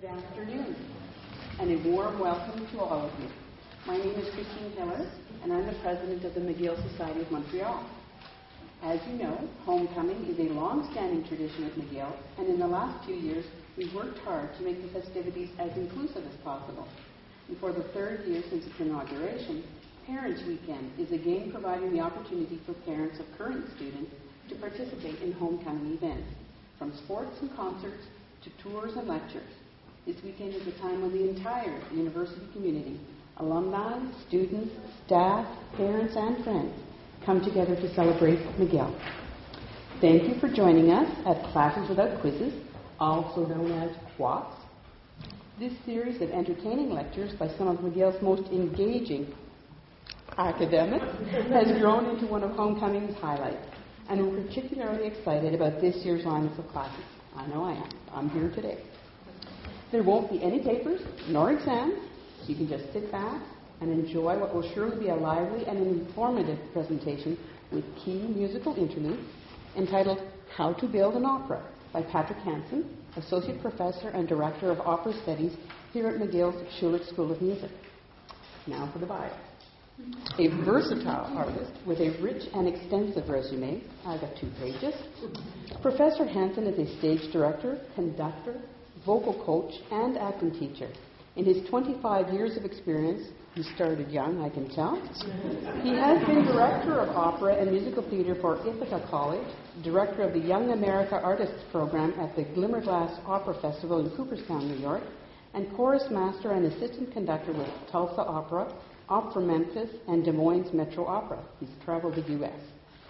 afternoon, and a warm welcome to all of you. My name is Christine Hiller, and I'm the president of the McGill Society of Montreal. As you know, homecoming is a long-standing tradition at McGill, and in the last few years, we've worked hard to make the festivities as inclusive as possible. And for the third year since its inauguration, Parents' Weekend is again providing the opportunity for parents of current students to participate in homecoming events, from sports and concerts to tours and lectures. This weekend is a time when the entire university community, alumni, students, staff, parents, and friends come together to celebrate McGill. Thank you for joining us at Classes Without Quizzes, also known as QWOPs. This series of entertaining lectures by some of McGill's most engaging academics has grown into one of homecoming's highlights, and we're particularly excited about this year's lineup of classes. I know I am. I'm here today. There won't be any papers nor exams, so you can just sit back and enjoy what will surely be a lively and informative presentation with key musical interludes entitled How to Build an Opera by Patrick Hansen, Associate Professor and Director of Opera Studies here at McGill's Schulich School of Music. Now for the bio. A versatile artist with a rich and extensive resume. I've got 2 pages. Professor Hansen is a stage director, conductor, vocal coach, and acting teacher. In his 25 years of experience, he started young, I can tell. He has been director of opera and musical theater for Ithaca College, director of the Young America Artists Program at the Glimmerglass Opera Festival in Cooperstown, New York, and chorus master and assistant conductor with Tulsa Opera, Opera Memphis, and Des Moines Metro Opera. He's traveled the U.S.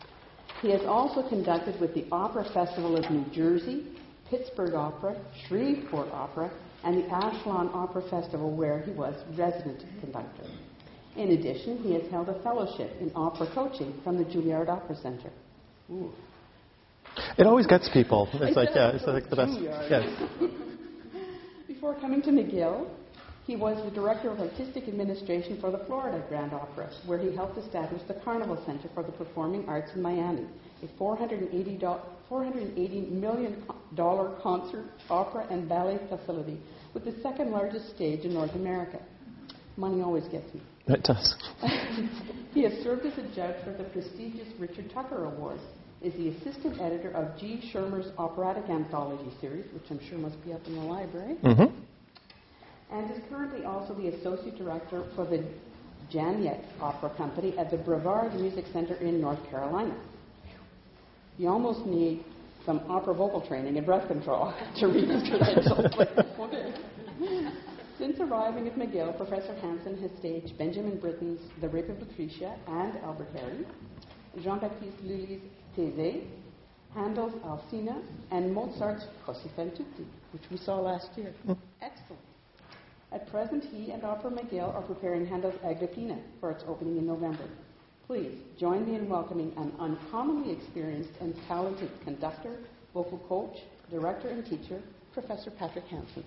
He has also conducted with the Opera Festival of New Jersey, Pittsburgh Opera, Shreveport Opera, and the Ashland Opera Festival, where he was resident conductor. In addition, he has held a fellowship in opera coaching from the Juilliard Opera Center. Ooh. It always gets people. It's like the best. Yes. Before coming to McGill, he was the Director of Artistic Administration for the Florida Grand Opera, where he helped establish the Carnival Center for the Performing Arts in Miami, a $480 million concert, opera, and ballet facility with the second largest stage in North America. Money always gets me. It does. He has served as a judge for the prestigious Richard Tucker Awards, is the assistant editor of G. Schirmer's operatic anthology series, which I'm sure must be up in the library, and is currently also the associate director for the Janiet Opera Company at the Brevard Music Center in North Carolina. You almost need some opera vocal training and breath control to read his credentials like this one. Since arriving at McGill, Professor Hansen has staged Benjamin Britten's The Rape of Lucretia and Albert Harry, Jean-Baptiste Lully's Thésée, Handel's Alcina, and Mozart's Così fan tutti, which we saw last year. Excellent. At present, he and Opera McGill are preparing Handel's Agrippina for its opening in November. Please join me in welcoming an uncommonly experienced and talented conductor, vocal coach, director, and teacher, Professor Patrick Hansen.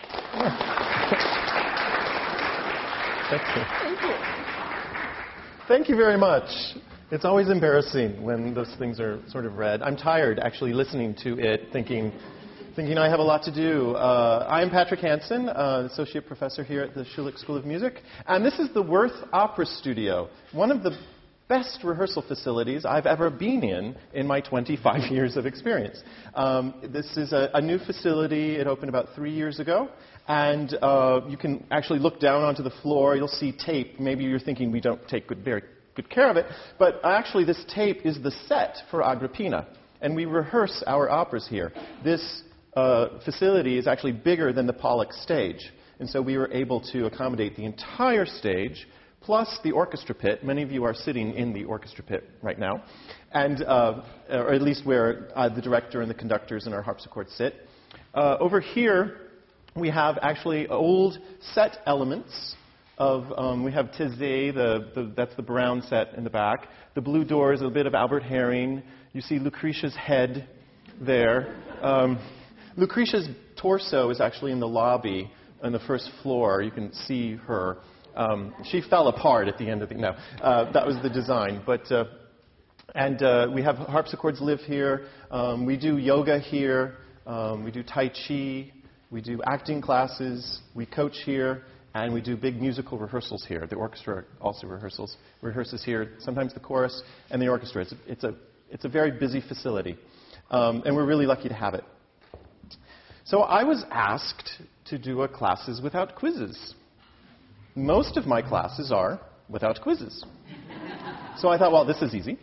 Thank you. Thank you. Thank you very much. It's always embarrassing when those things are sort of read. I'm tired actually listening to it, thinking I have a lot to do. I'm Patrick Hansen, Associate Professor here at the Schulich School of Music, and this is the Worth Opera Studio, one of the best rehearsal facilities I've ever been in my 25 years of experience. This is a new facility. It opened about 3 years ago, and you can actually look down onto the floor. You'll see tape. Maybe you're thinking we don't take very good care of it, but actually this tape is the set for Agrippina, and we rehearse our operas here. This facility is actually bigger than the Pollak stage, and so we were able to accommodate the entire stage plus the orchestra pit. Many of you are sitting in the orchestra pit right now, and or at least where the director and the conductors and our harpsichord sit. Over here, we have actually old set elements of, we have Thésée, that's the brown set in the back. The blue door is a bit of Albert Herring. You see Lucretia's head there. Lucretia's torso is actually in the lobby on the first floor. You can see her. She fell apart at the end of the... No, that was the design. But we have harpsichords live here. We do yoga here. We do Tai Chi. We do acting classes, we coach here, and we do big musical rehearsals here. The orchestra also rehearses here, sometimes the chorus and the orchestra. It's a very busy facility, and we're really lucky to have it. So I was asked to do classes without quizzes. Most of my classes are without quizzes. So I thought, well, this is easy.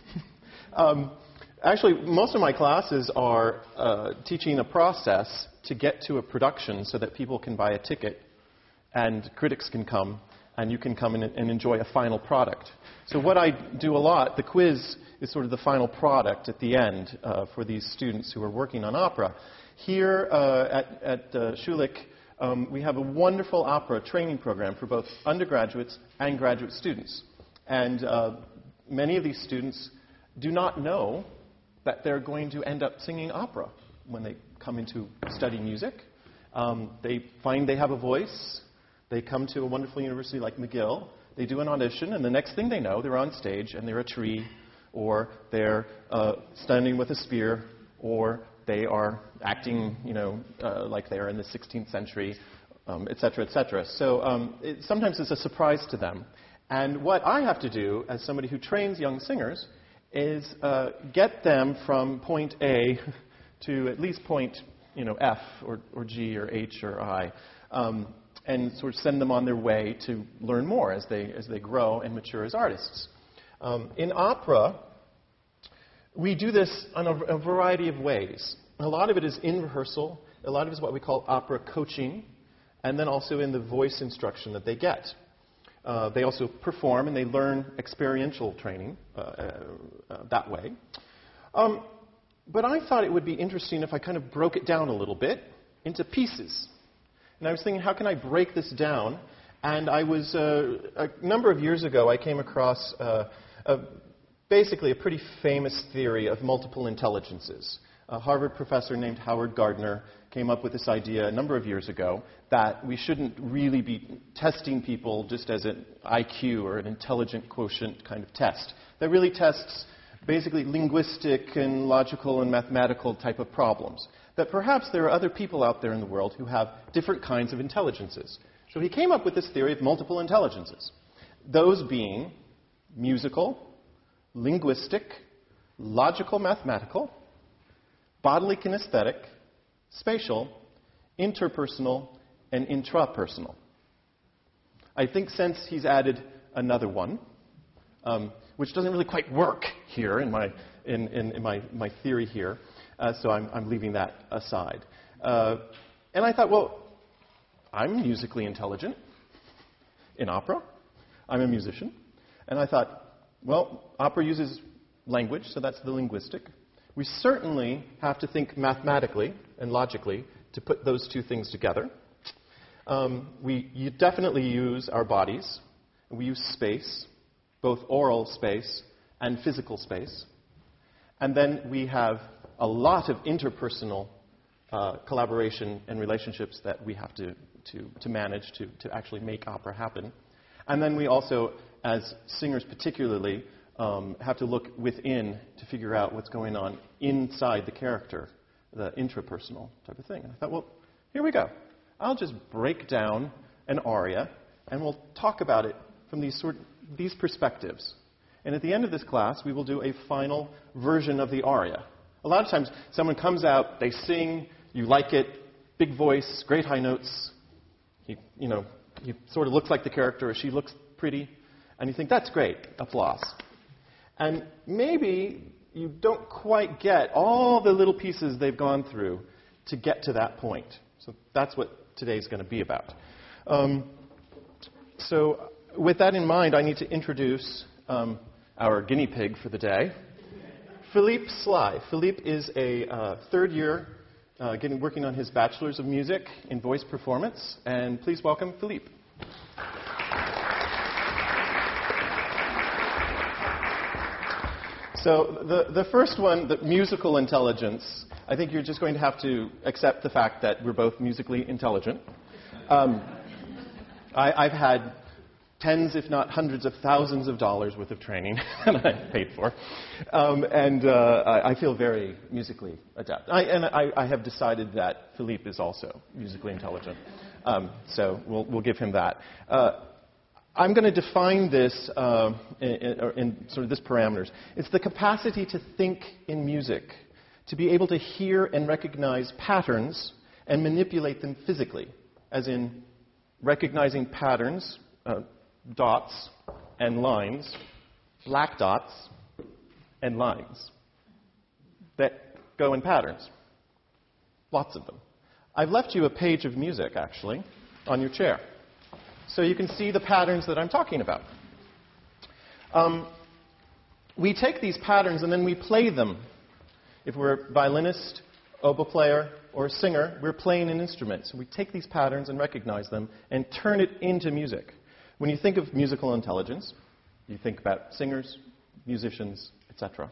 Actually, most of my classes are teaching a process to get to a production so that people can buy a ticket and critics can come and you can come in and enjoy a final product. So what I do a lot, the quiz is sort of the final product at the end for these students who are working on opera. Here at Schulich, we have a wonderful opera training program for both undergraduates and graduate students. And many of these students do not know that they're going to end up singing opera when they come into study music. They find they have a voice. They come to a wonderful university like McGill. They do an audition, and the next thing they know, they're on stage, and they're a tree, or they're standing with a spear, or they are acting, like they're in the 16th century, et cetera, et cetera. So sometimes it's a surprise to them. And what I have to do, as somebody who trains young singers, is get them from point A to at least point, F or G or H or I, and sort of send them on their way to learn more as they grow and mature as artists. In opera, we do this in a variety of ways. A lot of it is in rehearsal. A lot of it is what we call opera coaching, and then also in the voice instruction that they get. They also perform, and they learn experiential training that way. But I thought it would be interesting if I kind of broke it down a little bit into pieces. And I was thinking, how can I break this down? And I was, a number of years ago, I came across basically a pretty famous theory of multiple intelligences. A Harvard professor named Howard Gardner came up with this idea a number of years ago that we shouldn't really be testing people just as an IQ or an intelligent quotient kind of test. That really tests basically linguistic and logical and mathematical type of problems. That perhaps there are other people out there in the world who have different kinds of intelligences. So he came up with this theory of multiple intelligences. Those being musical, linguistic, logical mathematical, bodily kinesthetic, spatial, interpersonal, and intrapersonal. I think since he's added another one, which doesn't really quite work here in my theory here, so I'm leaving that aside. And I thought, well, I'm musically intelligent in opera. I'm a musician. And I thought, well, opera uses language, so that's the linguistic. We certainly have to think mathematically and logically to put those two things together. You definitely use our bodies. We use space, both oral space and physical space. And then we have a lot of interpersonal collaboration and relationships that we have to manage to actually make opera happen. And then we also, as singers particularly, have to look within to figure out what's going on inside the character, the intrapersonal type of thing. And I thought, well, here we go. I'll just break down an aria, and we'll talk about it from these perspectives. And at the end of this class, we will do a final version of the aria. A lot of times, someone comes out, they sing, you like it, big voice, great high notes. He sort of looks like the character, or she looks pretty, and you think, that's great, applause. And maybe you don't quite get all the little pieces they've gone through to get to that point. So that's what today's going to be about. So with that in mind, I need to introduce our guinea pig for the day, Philippe Sly. Philippe is a third year working on his Bachelor's of Music in Voice Performance. And please welcome Philippe. So the first one, the musical intelligence, I think you're just going to have to accept the fact that we're both musically intelligent. I've had tens, if not hundreds of thousands of dollars worth of training that I paid for. I feel very musically adept. I have decided that Philippe is also musically intelligent. So we'll give him that. I'm going to define this in sort of this parameters. It's the capacity to think in music, to be able to hear and recognize patterns and manipulate them physically, as in recognizing patterns, dots and lines, black dots and lines that go in patterns. Lots of them. I've left you a page of music, actually, on your chair, so you can see the patterns that I'm talking about. We take these patterns and then we play them. If we're a violinist, oboe player, or a singer, we're playing an instrument. So we take these patterns and recognize them and turn it into music. When you think of musical intelligence, you think about singers, musicians, etc.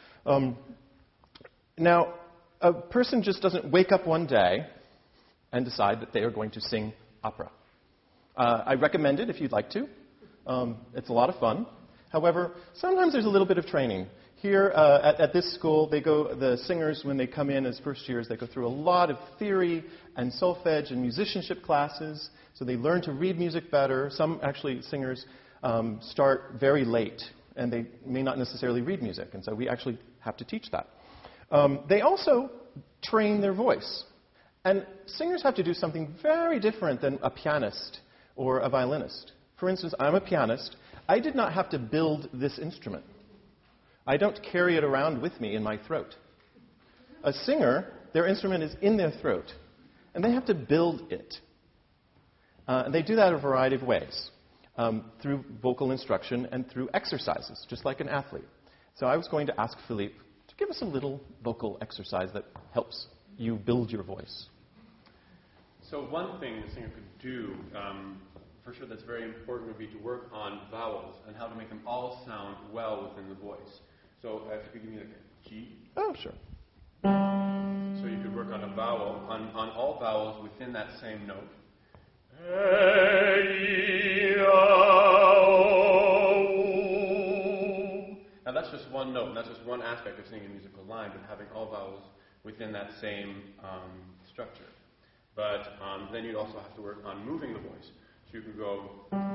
Now, a person just doesn't wake up one day and decide that they are going to sing opera. I recommend it if you'd like to. It's a lot of fun. However, sometimes there's a little bit of training. Here at this school, the singers, when they come in as first years, they go through a lot of theory and solfege and musicianship classes. So they learn to read music better. Some actually singers start very late, and they may not necessarily read music. And so we actually have to teach that. They also train their voice. And singers have to do something very different than a pianist or a violinist. For instance, I'm a pianist. I did not have to build this instrument. I don't carry it around with me in my throat. A singer, their instrument is in their throat, and they have to build it. And they do that a variety of ways, through vocal instruction and through exercises, just like an athlete. So I was going to ask Philippe to give us a little vocal exercise that helps you build your voice. So one thing the singer could do, for sure that's very important, would be to work on vowels and how to make them all sound well within the voice. So if you could give me like a G. Oh, sure. So you could work on a vowel, on all vowels within that same note. Now that's just one note, and that's just one aspect of singing a musical line, but having all vowels within that same structure. But then you'd also have to work on moving the voice. So you could go,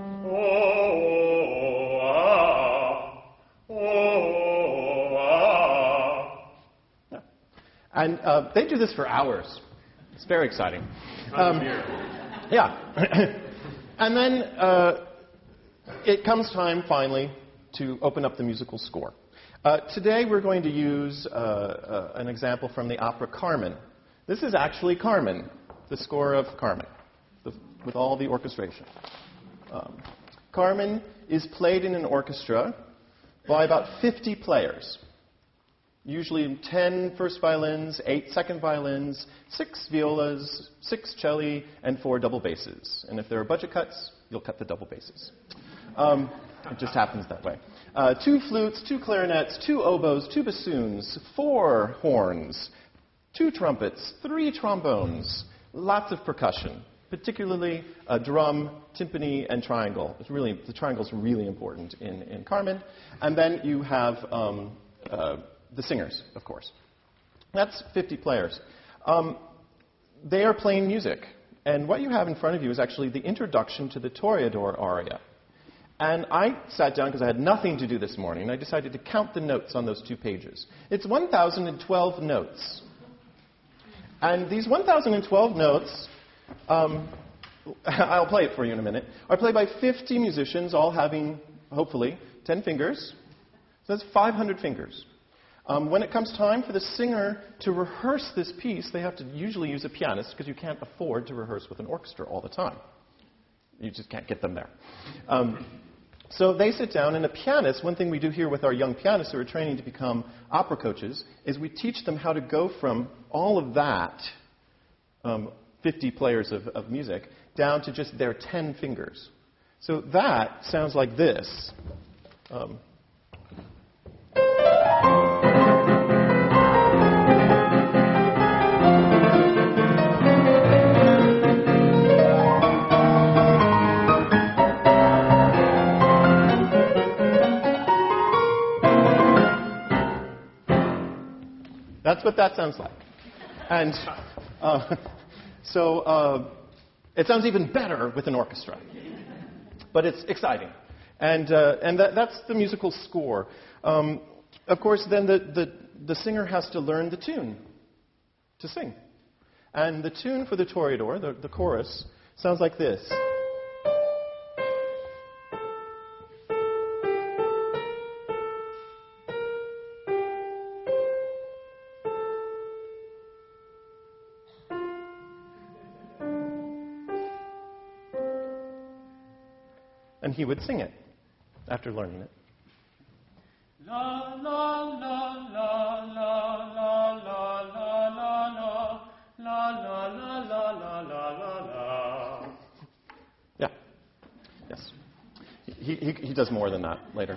oh, ah, oh, ah. Yeah. And they do this for hours. It's very exciting. Yeah. And then it comes time, finally, to open up the musical score. Today we're going to use an example from the opera Carmen. This is actually Carmen, the score of Carmen, with all the orchestration. Carmen is played in an orchestra by about 50 players. Usually 10 first violins, 8 second violins, 6 violas, 6 celli, and 4 double basses. And if there are budget cuts, you'll cut the double basses. It just happens that way. 2 flutes, 2 clarinets, 2 oboes, 2 bassoons, 4 horns, 2 trumpets, 3 trombones, lots of percussion, particularly drum, timpani, and triangle. The triangle is really important in Carmen. And then you have the singers, of course. That's 50 players. They are playing music. And what you have in front of you is actually the introduction to the Toreador aria. And I sat down because I had nothing to do this morning, and I decided to count the notes on those 2 pages. It's 1,012 notes. And these 1,012 notes, I'll play it for you in a minute, are played by 50 musicians, all having, hopefully, 10 fingers. So that's 500 fingers. When it comes time for the singer to rehearse this piece, they have to usually use a pianist because you can't afford to rehearse with an orchestra all the time. You just can't get them there. So they sit down, and a pianist, one thing we do here with our young pianists who are training to become opera coaches, is we teach them how to go from all of that, 50 players of music, down to just their 10 fingers. So that sounds like this. That's what that sounds like. And it sounds even better with an orchestra. But it's exciting. And that's the musical score. Of course, then the singer has to learn the tune to sing. And the tune for the Toreador, the chorus, sounds like this. And he would sing it after learning it. La la la la la la la la la la la la la la la. Yeah. Yes. He does more than that later.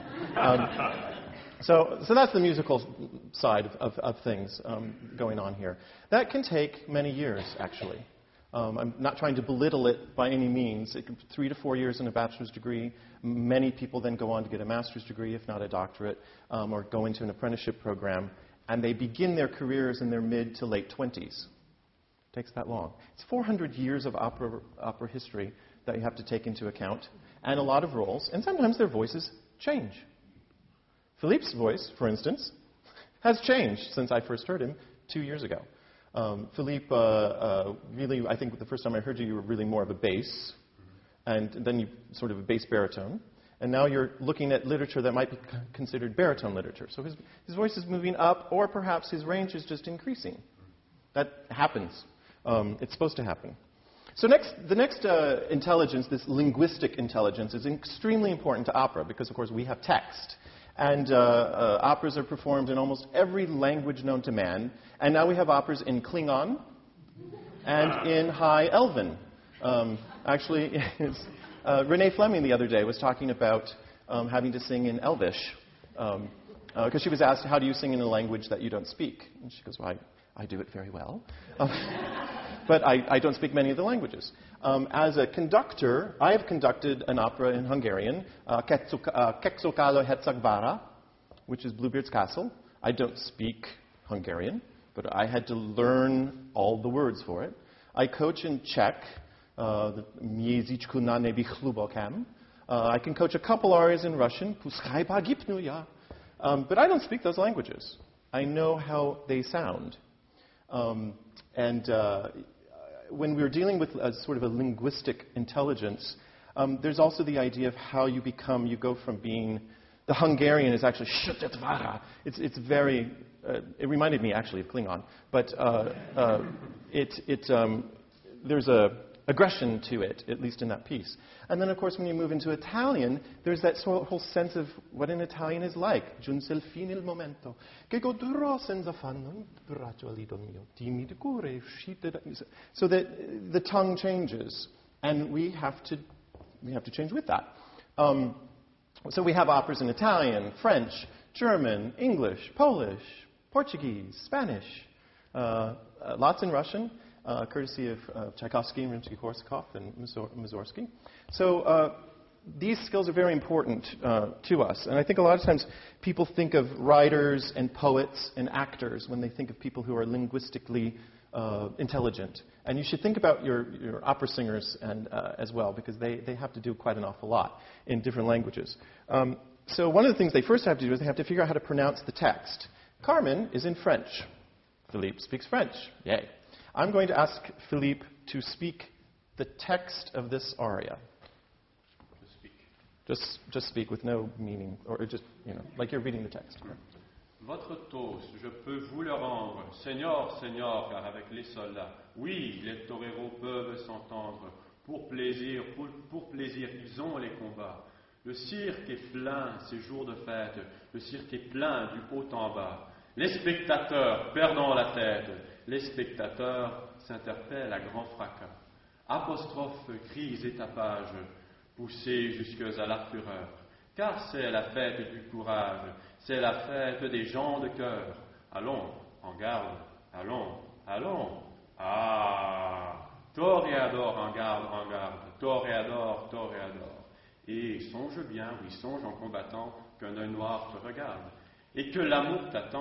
So that's the musical side of things going on here. That can take many years, actually. I'm not trying to belittle it by any means. It can be 3 to 4 years in a bachelor's degree. Many people then go on to get a master's degree, if not a doctorate, or go into an apprenticeship program, and they begin their careers in their mid to late 20s. It takes that long. It's 400 years of opera history that you have to take into account, and a lot of roles, and sometimes their voices change. Philippe's voice, for instance, has changed since I first heard him 2 years ago. Philippe, really, I think the first time I heard you were really more of a bass, and then you sort of a bass baritone, and now you're looking at literature that might be considered baritone literature. So his voice is moving up, or perhaps his range is just increasing. That happens. It's supposed to happen. So the next intelligence, this linguistic intelligence, is extremely important to opera because, of course, we have text. And operas are performed in almost every language known to man. And now we have operas in Klingon and in High Elven. Actually, Renee Fleming the other day was talking about having to sing in Elvish. Because she was asked, how do you sing in a language that you don't speak? And she goes, well, I do it very well. But I don't speak many of the languages. As a conductor, I have conducted an opera in Hungarian, Keksokalo Hercegvara, which is Bluebeard's Castle. I don't speak Hungarian, but I had to learn all the words for it. I coach in Czech, Mieziczku na nebi chlubokam. I can coach a couple arias in Russian, Puskaj pagipnuya. But I don't speak those languages. I know how they sound. When we're dealing with a sort of a linguistic intelligence, there's also the idea of how you go from being, the Hungarian is actually Shtetvara. It's very, it reminded me actually of Klingon, but there's a aggression to it, at least in that piece. And then, of course, when you move into Italian, there's that whole sense of what an Italian is like. Giunse il fine il momento, che godrò senza fanno, braccio alido mio, timide cure, uscite. So that the tongue changes, and we have to change with that. So we have operas in Italian, French, German, English, Polish, Portuguese, Spanish, lots in Russian. Courtesy of Tchaikovsky, Rimsky-Korsakov, and Mussorgsky. So these skills are very important to us. And I think a lot of times people think of writers and poets and actors when they think of people who are linguistically intelligent. And you should think about your opera singers as well, because they have to do quite an awful lot in different languages. So one of the things they first have to do is they have to figure out how to pronounce the text. Carmen is in French. Philippe speaks French. Yay. I'm going to ask Philippe to speak the text of this aria. Just speak. Just speak with no meaning, or just, like you're reading the text. Votre toast, je peux vous le rendre, Seigneur, Seigneur, car avec les soldats, oui, les toreros peuvent s'entendre. Pour plaisir, ils ont les combats. Le cirque est plein ces jours de fête, le cirque est plein du haut en bas. Les spectateurs perdant la tête, les spectateurs s'interpellent à grand fracas. Apostrophes, cris et tapages, poussés jusque à la fureur. Car c'est la fête du courage, c'est la fête des gens de cœur. Allons, en garde, allons, allons. Ah, toréador, en garde, toréador, toréador. Et songe bien, oui, songe en combattant qu'un œil noir te regarde. Et que l'amour t'attend,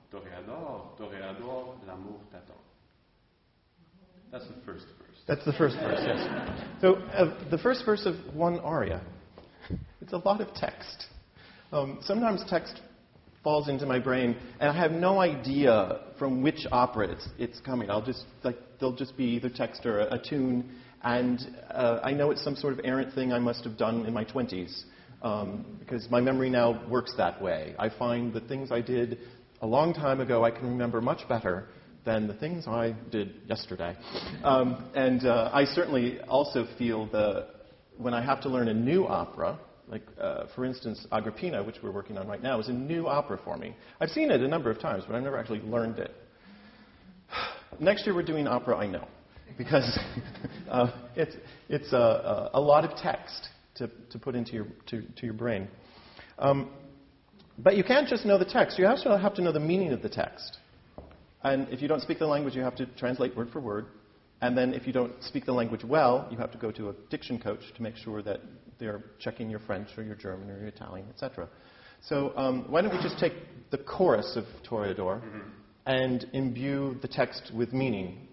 toréador, l'amour t'attend. That's the first verse. That's the first verse, yes. So the first verse of one aria. It's a lot of text. Sometimes text falls into my brain, and I have no idea from which opera it's coming. There'll just be either text or a tune, and I know it's some sort of errant thing I must have done in my 20s, because my memory now works that way. I find the things I did a long time ago I can remember much better than the things I did yesterday. I certainly also feel when I have to learn a new opera, like, for instance, Agrippina, which we're working on right now, is a new opera for me. I've seen it a number of times, but I've never actually learned it. Next year we're doing opera, I know, because it's a lot of text to put into your brain. But you can't just know the text. You also have to know the meaning of the text. And if you don't speak the language, you have to translate word for word. And then if you don't speak the language well, you have to go to a diction coach to make sure that they're checking your French or your German or your Italian, etc. So why don't we just take the chorus of Toreador and imbue the text with meaning.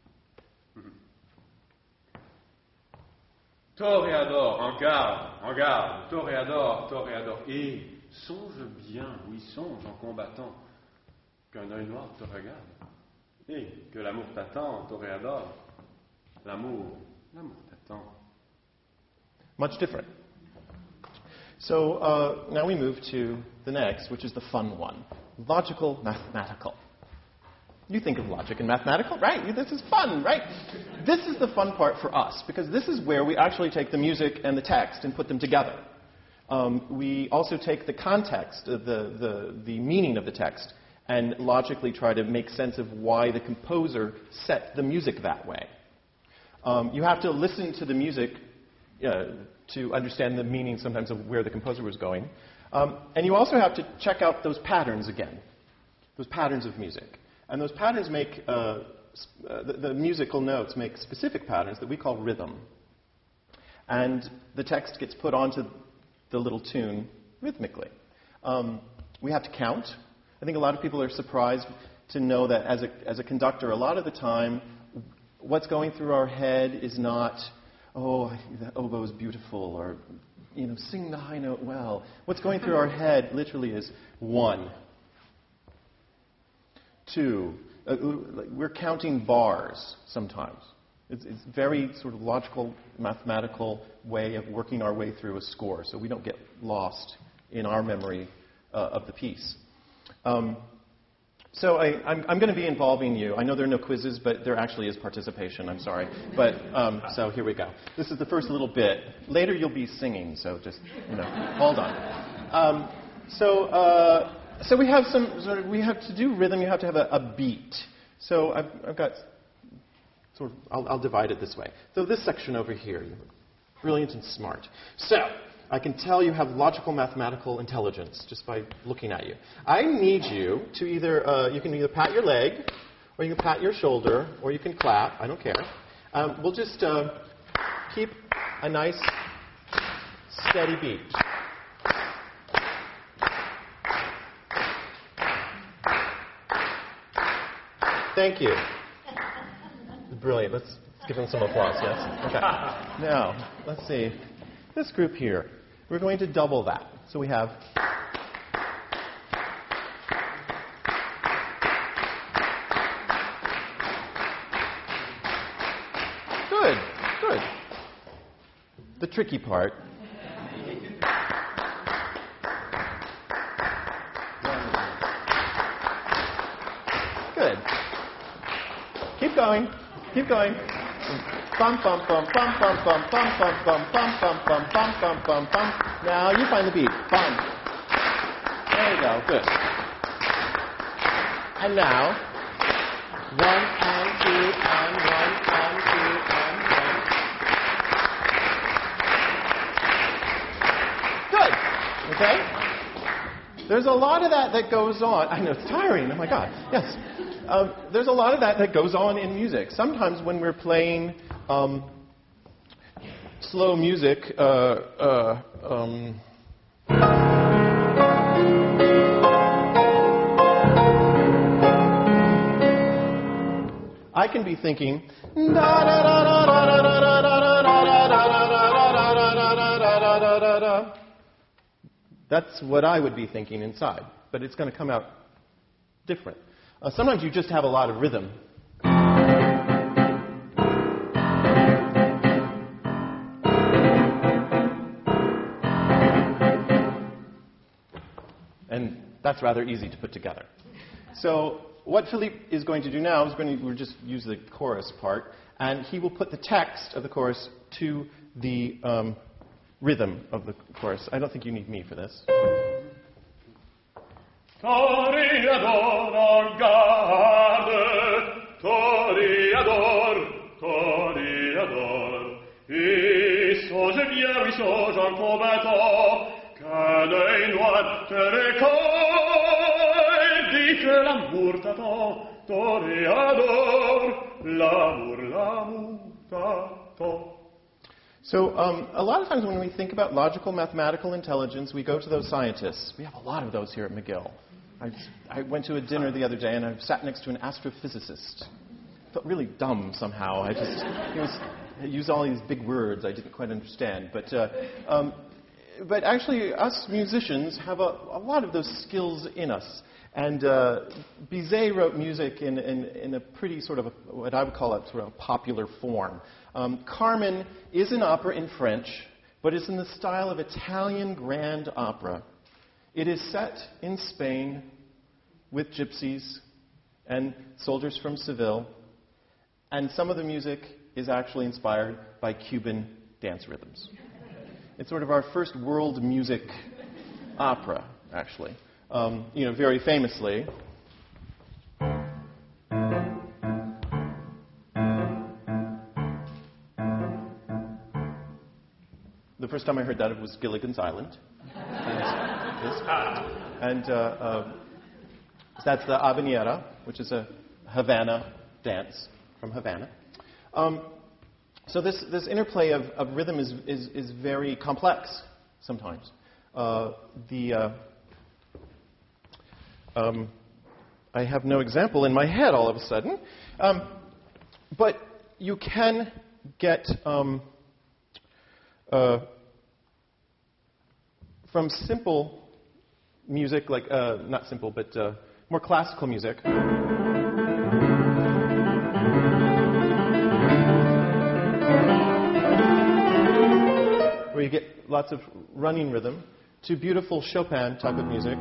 Toréador, en garde, Toréador, Toréador. Et songe bien, oui, songe en combattant, qu'un œil noir te regarde. Et que l'amour t'attend, Toréador. L'amour t'attend. Much different. So now we move to the next, which is the fun one. Logical, mathematical. You think of logic and mathematical, right? This is fun, right? This is the fun part for us, because this is where we actually take the music and the text and put them together. We also take the context, the meaning of the text, and logically try to make sense of why the composer set the music that way. You have to listen to the music to understand the meaning sometimes of where the composer was going. And you also have to check out those patterns again, those patterns of music. And those patterns make, the musical notes make specific patterns that we call rhythm. And the text gets put onto the little tune rhythmically. We have to count. I think a lot of people are surprised to know that as a conductor, a lot of the time, what's going through our head is not, oh, that oboe is beautiful, or, sing the high note well. What's going through our head literally is 1, 2. We're counting bars sometimes. It's very sort of logical, mathematical way of working our way through a score, so we don't get lost in our memory of the piece. So I'm going to be involving you. I know there are no quizzes, but there actually is participation. I'm sorry. But so here we go. This is the first little bit. Later you'll be singing, so just, hold on. So we have we have to do rhythm. You have to have a beat. So I've got I'll divide it this way. So this section over here, you're brilliant and smart. So I can tell you have logical mathematical intelligence just by looking at you. I need you to you can either pat your leg, or you can pat your shoulder, or you can clap. I don't care. We'll just keep a nice, steady beat. Thank you. Brilliant. Let's give them some applause, yes? Okay. Now, let's see. This group here, we're going to double that. So we have... Good, good. The tricky part... Good. Keep going. Keep going. Bum bum bum bum bum bum bum bum bum bum bum bum bum bum bum bum. Now you find the beat. Bum. There you go. Good. And now 1 and 2 and 1 and 2 and 1. Good. Okay. There's a lot of that goes on. I know it's tiring. Oh my God. Yes. There's a lot of that goes on in music. Sometimes when we're playing slow music, I can be thinking, that's what I would be thinking inside, but it's going to come out different. Sometimes you just have a lot of rhythm. And that's rather easy to put together. So what Philippe is going to do now is we'll just use the chorus part, and he will put the text of the chorus to the rhythm of the chorus. I don't think you need me for this. Toreador, garde, toreador, toreador. Et so je viens, oui, so j'en combattant, qu'un œil noir te récolle, dis que l'amour t'attend, toreador, l'amour t'attend. So a lot of times when we think about logical mathematical intelligence, we go to those scientists. We have a lot of those here at McGill. I went to a dinner the other day and I sat next to an astrophysicist. Felt really dumb somehow. He used all these big words I didn't quite understand. But actually, us musicians have a lot of those skills in us. And Bizet wrote music in a pretty sort of what I would call a sort of popular form. Carmen is an opera in French, but it's in the style of Italian grand opera. It is set in Spain with gypsies and soldiers from Seville, and some of the music is actually inspired by Cuban dance rhythms. It's sort of our first world music opera, actually. Very famously. The first time I heard that, it was Gilligan's Island. And that's the habanera, which is a Havana dance from Havana. So this interplay of rhythm is very complex sometimes. I have no example in my head all of a sudden. But you can get from simple music, like not simple, but more classical music. Where you get lots of running rhythm, to beautiful Chopin type of music.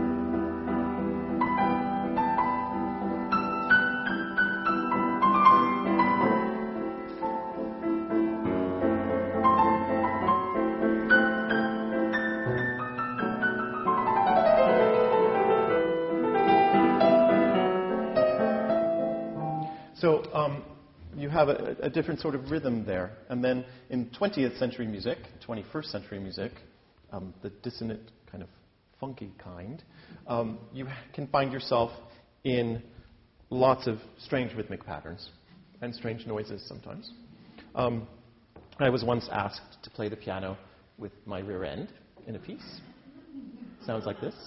So you have a different sort of rhythm there. And then in 20th century music, 21st century music, the dissonant kind of funky kind, you can find yourself in lots of strange rhythmic patterns and strange noises sometimes. I was once asked to play the piano with my rear end in a piece. Sounds like this.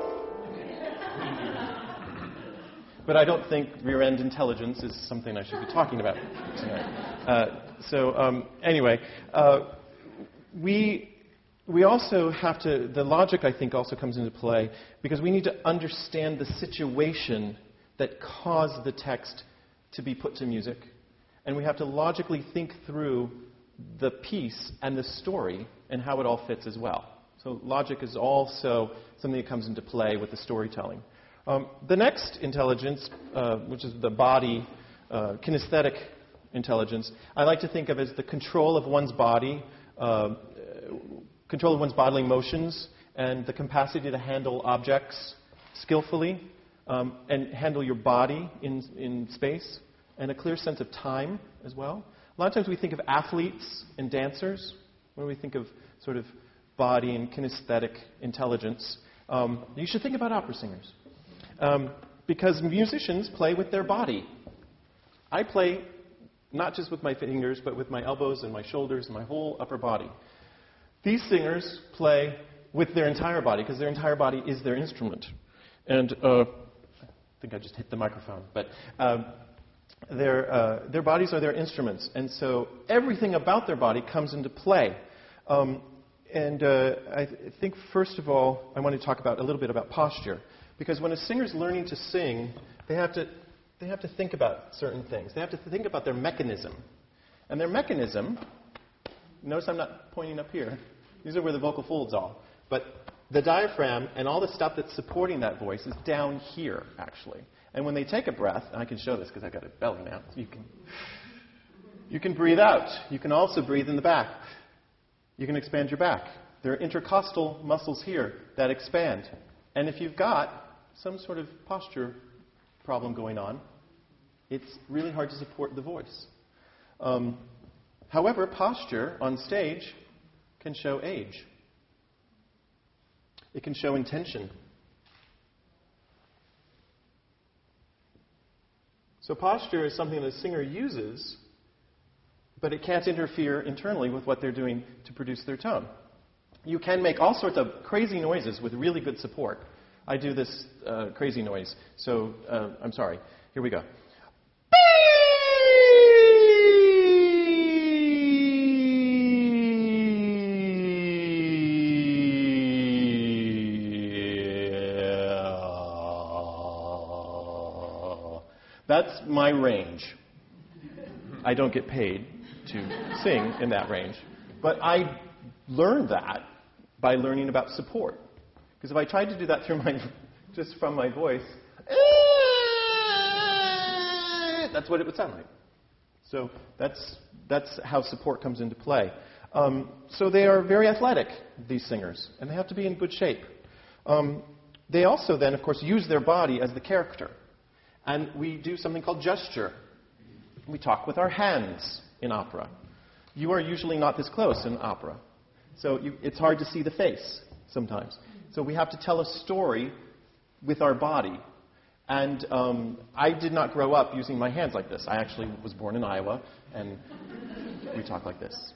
But I don't think rear-end intelligence is something I should be talking about tonight. Anyway, we also have to, the logic I think also comes into play because we need to understand the situation that caused the text to be put to music. And we have to logically think through the piece and the story and how it all fits as well. So logic is also something that comes into play with the storytelling. The next intelligence, which is the body, kinesthetic intelligence, I like to think of as the control of one's body, control of one's bodily motions, and the capacity to handle objects skillfully, and handle your body in space, and a clear sense of time as well. A lot of times we think of athletes and dancers when we think of sort of body and kinesthetic intelligence. You should think about opera singers. Because musicians play with their body. I play not just with my fingers, but with my elbows and my shoulders and my whole upper body. These singers play with their entire body, because their entire body is their instrument. And I think I just hit the microphone. But their bodies are their instruments, and so everything about their body comes into play. I think, first of all, I want to talk a little bit about posture, because when a singer's learning to sing, they have to think about certain things. They have to think about their mechanism. And their mechanism, notice I'm not pointing up here. These are where the vocal folds are. But the diaphragm and all the stuff that's supporting that voice is down here, actually. And when they take a breath, and I can show this because I've got a belly now, so you can breathe out. You can also breathe in the back. You can expand your back. There are intercostal muscles here that expand. And if you've got some sort of posture problem going on, it's really hard to support the voice. However, posture on stage can show age. It can show intention. So posture is something that a singer uses, but it can't interfere internally with what they're doing to produce their tone. You can make all sorts of crazy noises with really good support. I do this crazy noise, so I'm sorry. Here we go. That's my range. I don't get paid to sing in that range. But I learned that by learning about support. Because if I tried to do that just from my voice, that's what it would sound like. So that's how support comes into play. So they are very athletic, these singers, and they have to be in good shape. They also then, of course, use their body as the character. And we do something called gesture. We talk with our hands in opera. You are usually not this close in opera. So it's hard to see the face sometimes. So we have to tell a story with our body. And I did not grow up using my hands like this. I actually was born in Iowa, and we talk like this.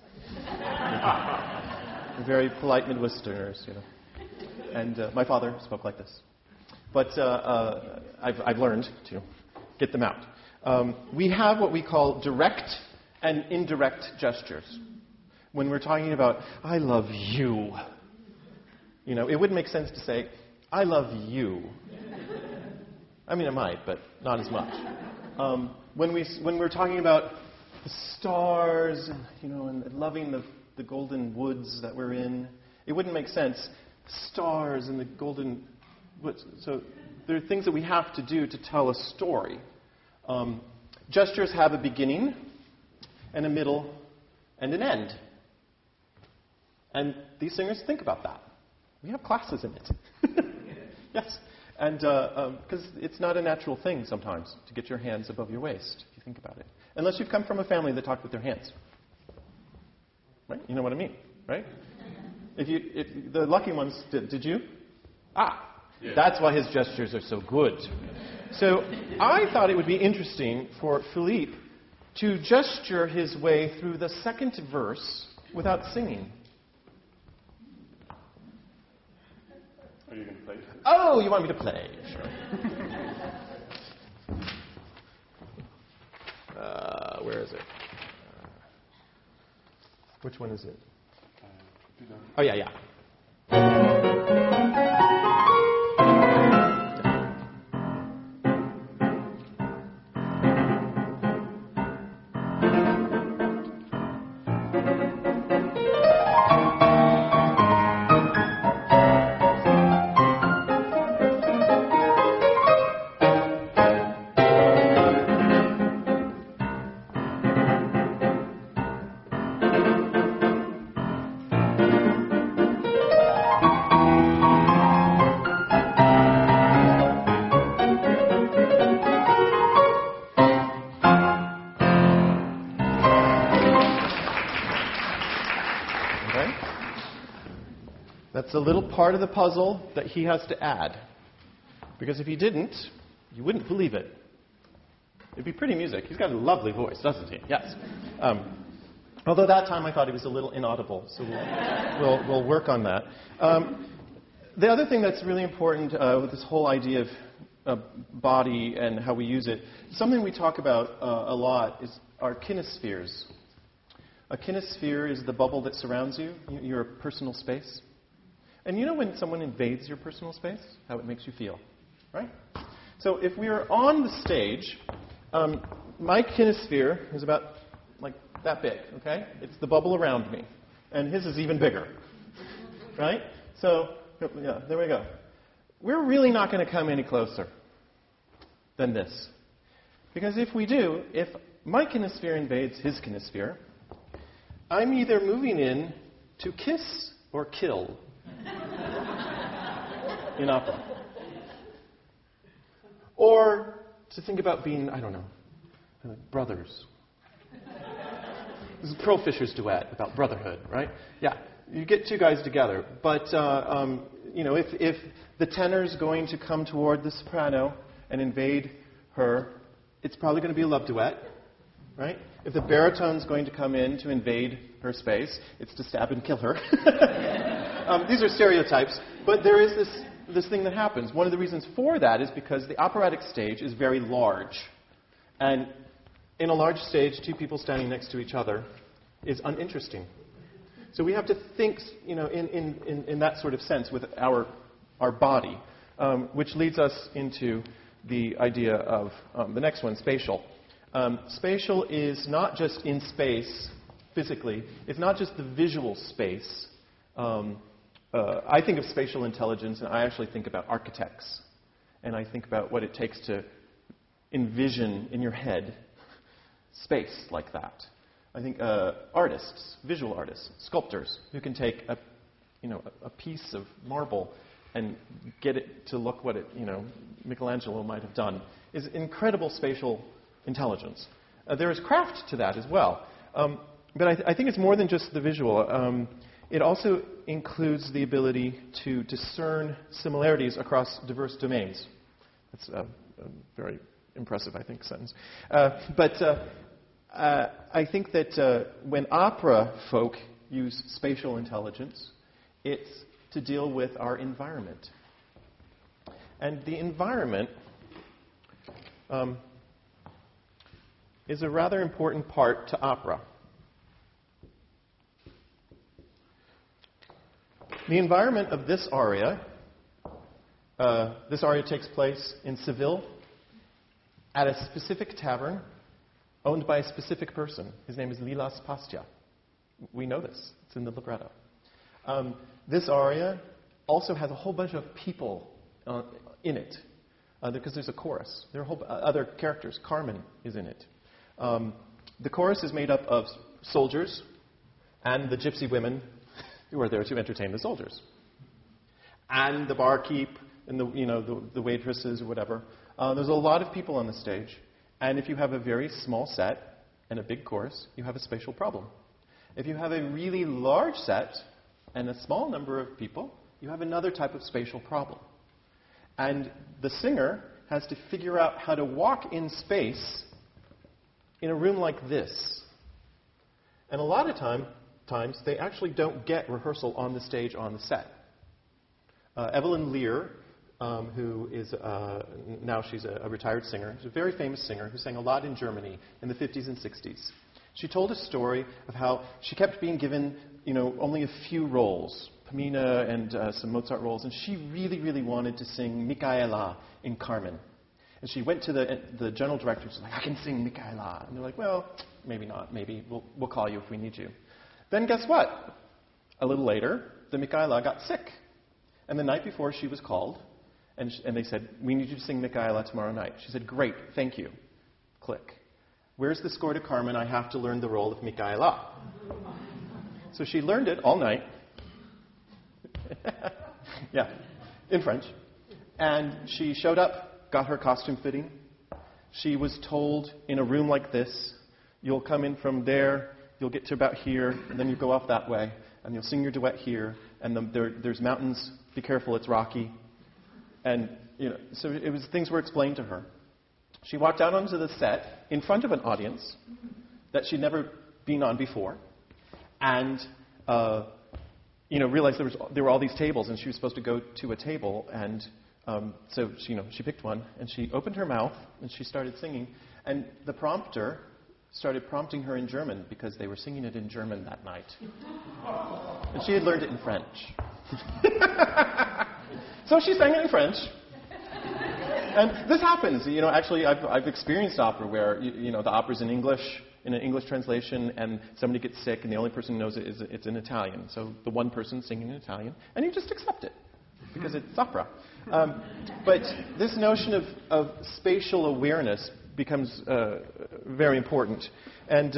We're very polite Midwesterners, you know. And my father spoke like this. But I've learned to get them out. We have what we call direct and indirect gestures. When we're talking about, I love you, you know, it wouldn't make sense to say, I love you. I mean, it might, but not as much. When we're talking about the stars, and, you know, and loving the golden woods that we're in, it wouldn't make sense. Stars and the golden woods. So there are things that we have to do to tell a story. Gestures have a beginning and a middle and an end. And these singers think about that. We have classes in it. Yes. And because it's not a natural thing sometimes to get your hands above your waist, if you think about it. Unless you've come from a family that talked with their hands. Right? You know what I mean, right? If the lucky ones, did you? Yeah. That's why his gestures are so good. So I thought it would be interesting for Philippe to gesture his way through the second verse without singing. Are you going to play? Oh, you want me to play? Sure. Where is it? Which one is it? Oh, yeah. That's a little part of the puzzle that he has to add. Because if he didn't, you wouldn't believe it. It'd be pretty music. He's got a lovely voice, doesn't he? Yes. Although that time I thought he was a little inaudible, so we'll work on that. The other thing that's really important with this whole idea of body and how we use it, something we talk about a lot is our kinespheres. A kinesphere is the bubble that surrounds you, your personal space. And you know when someone invades your personal space, how it makes you feel, right? So if we are on the stage, my kinesphere is about like that big, okay? It's the bubble around me. And his is even bigger, right? So, yeah, there we go. We're really not going to come any closer than this. Because if we do, if my kinesphere invades his kinesphere, I'm either moving in to kiss or kill in opera. Or to think about being, I don't know, brothers. This is Pearl Fisher's duet about brotherhood, right? Yeah, you get two guys together. But, if the tenor's going to come toward the soprano and invade her, it's probably going to be a love duet, right? If the baritone's going to come in to invade her space, it's to stab and kill her. These are stereotypes, but there is this thing that happens. One of the reasons for that is because the operatic stage is very large. And in a large stage, two people standing next to each other is uninteresting. So we have to think, in that sort of sense with our body, which leads us into the idea of the next one, spatial. Spatial is not just in space physically. It's not just the visual space. I think of spatial intelligence, and I actually think about architects. And I think about what it takes to envision in your head space like that. I think artists, visual artists, sculptors, who can take a piece of marble and get it to look what Michelangelo might have done, is incredible spatial intelligence. There is craft to that as well. But I think it's more than just the visual. It also includes the ability to discern similarities across diverse domains. That's a very impressive, I think, sentence. I think that when opera folk use spatial intelligence, it's to deal with our environment. And the environment is a rather important part to opera. The environment of this aria takes place in Seville at a specific tavern owned by a specific person. His name is Lilas Pastia. We know this. It's in the libretto. This aria also has a whole bunch of people in it, because there's a chorus. There are whole other characters. Carmen is in it. The chorus is made up of soldiers and the gypsy women who are there to entertain the soldiers, and the barkeep and the waitresses or whatever. There's a lot of people on the stage, and if you have a very small set and a big chorus, you have a spatial problem. If you have a really large set and a small number of people, you have another type of spatial problem. And the singer has to figure out how to walk in space in a room like this. And a lot of times, they actually don't get rehearsal on the stage, on the set. Evelyn Lear, who is now she's a retired singer, she's a very famous singer who sang a lot in Germany in the 50s and 60s. She told a story of how she kept being given, only a few roles, Pamina and some Mozart roles, and she really, really wanted to sing Micaela in Carmen. And she went to the general director, she's like, I can sing Micaela. And they're like, well, maybe not, maybe we'll call you if we need you. Then guess what? A little later, the Micaela got sick. And the night before she was called, and they said, we need you to sing Micaela tomorrow night. She said, great, thank you. Click. Where's the score to Carmen? I have to learn the role of Micaela. So she learned it all night. Yeah, in French. And she showed up, got her costume fitting. She was told, in a room like this, you'll come in from there, you'll get to about here, and then you go off that way, and you'll sing your duet here, and there's mountains, be careful, it's rocky. And, so things were explained to her. She walked out onto the set in front of an audience that she'd never been on before, and realized there were all these tables, and she was supposed to go to a table and So she picked one, and she opened her mouth, and she started singing. And the prompter started prompting her in German, because they were singing it in German that night. And she had learned it in French. So she sang it in French. And this happens. Actually, I've experienced opera where, the opera's in English, in an English translation, and somebody gets sick, and the only person who knows it is it's in Italian. So the one person's singing in Italian, and you just accept it, because it's opera. But this notion of spatial awareness becomes very important. And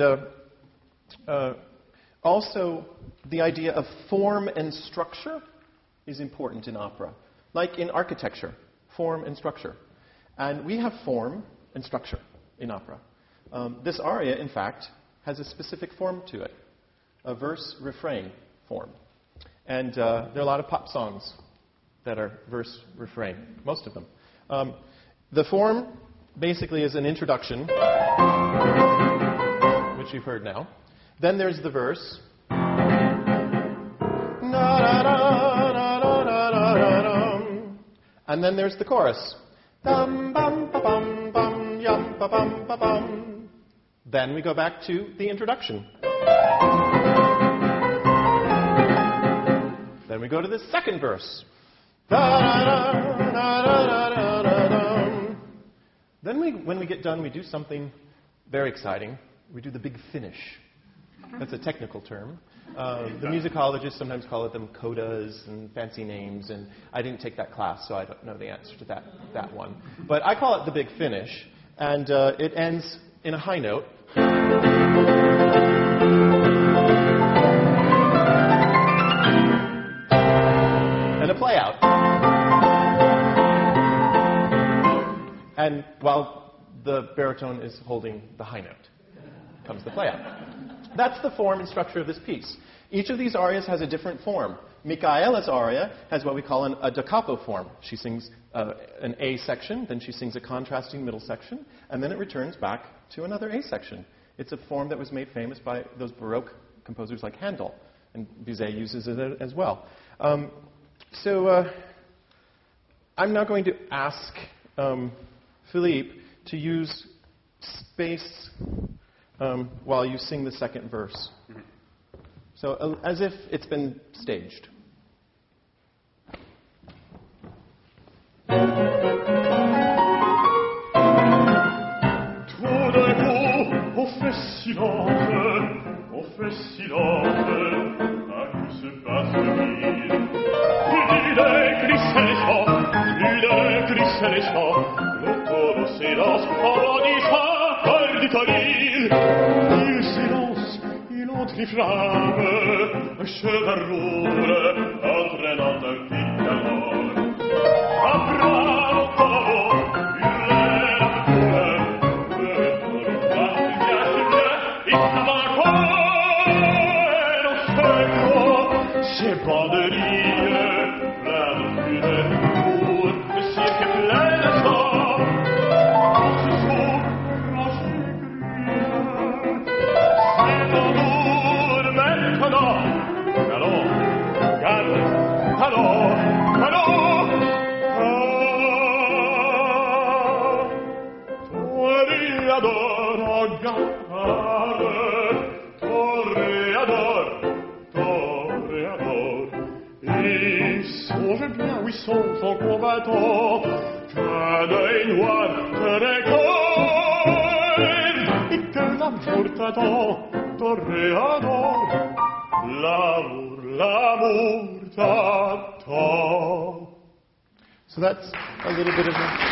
also, the idea of form and structure is important in opera. Like in architecture, form and structure. And we have form and structure in opera. This aria, in fact, has a specific form to it, a verse-refrain form. And there are a lot of pop songs that are verse-refrain, most of them. The form basically is an introduction, which you've heard now. Then there's the verse. And then there's the chorus. Dum bum ba bum bum yum ba bum ba bum. Then we go back to the introduction. Then we go to the second verse. Then when we get done, we do something very exciting. We do the big finish. That's a technical term. The musicologists sometimes call them codas and fancy names, and I didn't take that class, so I don't know the answer to that one. But I call it the big finish, and it ends in a high note. And a play out. And while the baritone is holding the high note, comes the play out. That's the form and structure of this piece. Each of these arias has a different form. Micaela's aria has what we call a da capo form. She sings an A section, then she sings a contrasting middle section, and then it returns back to another A section. It's a form that was made famous by those Baroque composers like Handel, and Bizet uses it as well. So I'm now going to ask Philippe to use space while you sing the second verse. So as if it's been staged. Tout d'un coup, on fait silence, à qui se passe le rire. Plus de glisser les champs, le taux de silence, on dit ça, col du colline. Il s'élance, il entre les flammes, un cheval roule, entraînant un petit galon. Un bravo taureau, hurlait la couleur, le taureau il s'amarre, c'est banderilles, plein de fumée, le cirque est plein de sang, on se souffle, on se grille, c'est en nous maintenant, allons, garde, allons, toréador, et songe bien où ils sont son combattant, qu'un œil noir te récolle, et que l'amour t'attend, toréador, l'amour t'attend. So that's a little bit of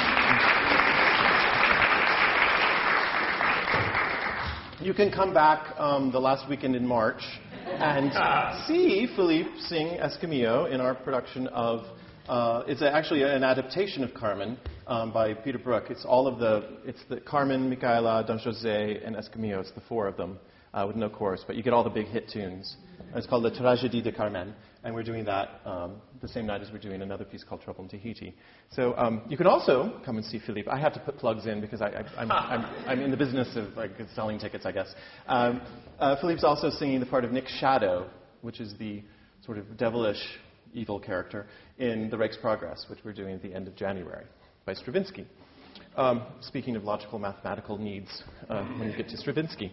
You can come back the last weekend in March and see Philippe sing Escamillo in our production of, it's actually an adaptation of Carmen by Peter Brook. It's the Carmen, Micaela, Don José, and Escamillo. It's the four of them with no chorus, but you get all the big hit tunes. And it's called La Tragédie de Carmen, and we're doing that the same night as we're doing another piece called Trouble in Tahiti. So you can also come and see Philippe. I have to put plugs in because I'm in the business of selling tickets, I guess. Philippe's also singing the part of Nick Shadow, which is the sort of devilish evil character, in The Rake's Progress, which we're doing at the end of January, by Stravinsky. Speaking of logical mathematical needs, when you get to Stravinsky.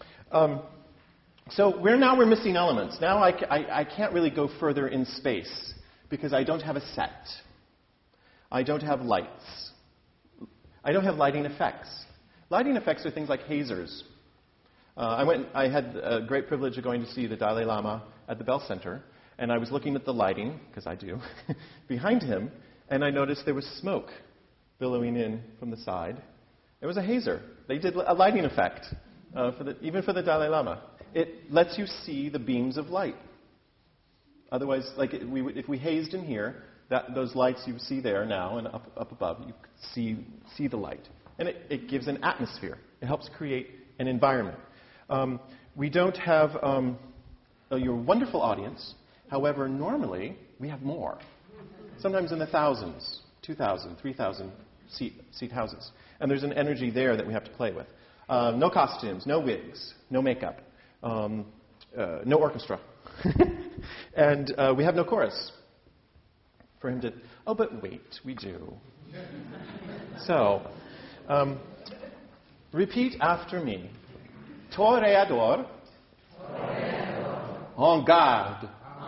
So we're missing elements. Now I can't really go further in space because I don't have a set. I don't have lights. I don't have lighting effects. Lighting effects are things like hazers. I had a great privilege of going to see the Dalai Lama at the Bell Center, and I was looking at the lighting, because I do, behind him, and I noticed there was smoke billowing in from the side. It was a hazer. They did a lighting effect, even for the Dalai Lama. It lets you see the beams of light. Otherwise, like if we hazed in here, those lights you see there now and up above, you could see the light. And it gives an atmosphere. It helps create an environment. We don't have your wonderful audience. However, normally we have more. Sometimes in the thousands, 2,000, 3,000 seat houses. And there's an energy there that we have to play with. No costumes, no wigs, no makeup, no orchestra. And we have no chorus for him to... Oh, but wait, we do. So, repeat after me. Toreador. En garde.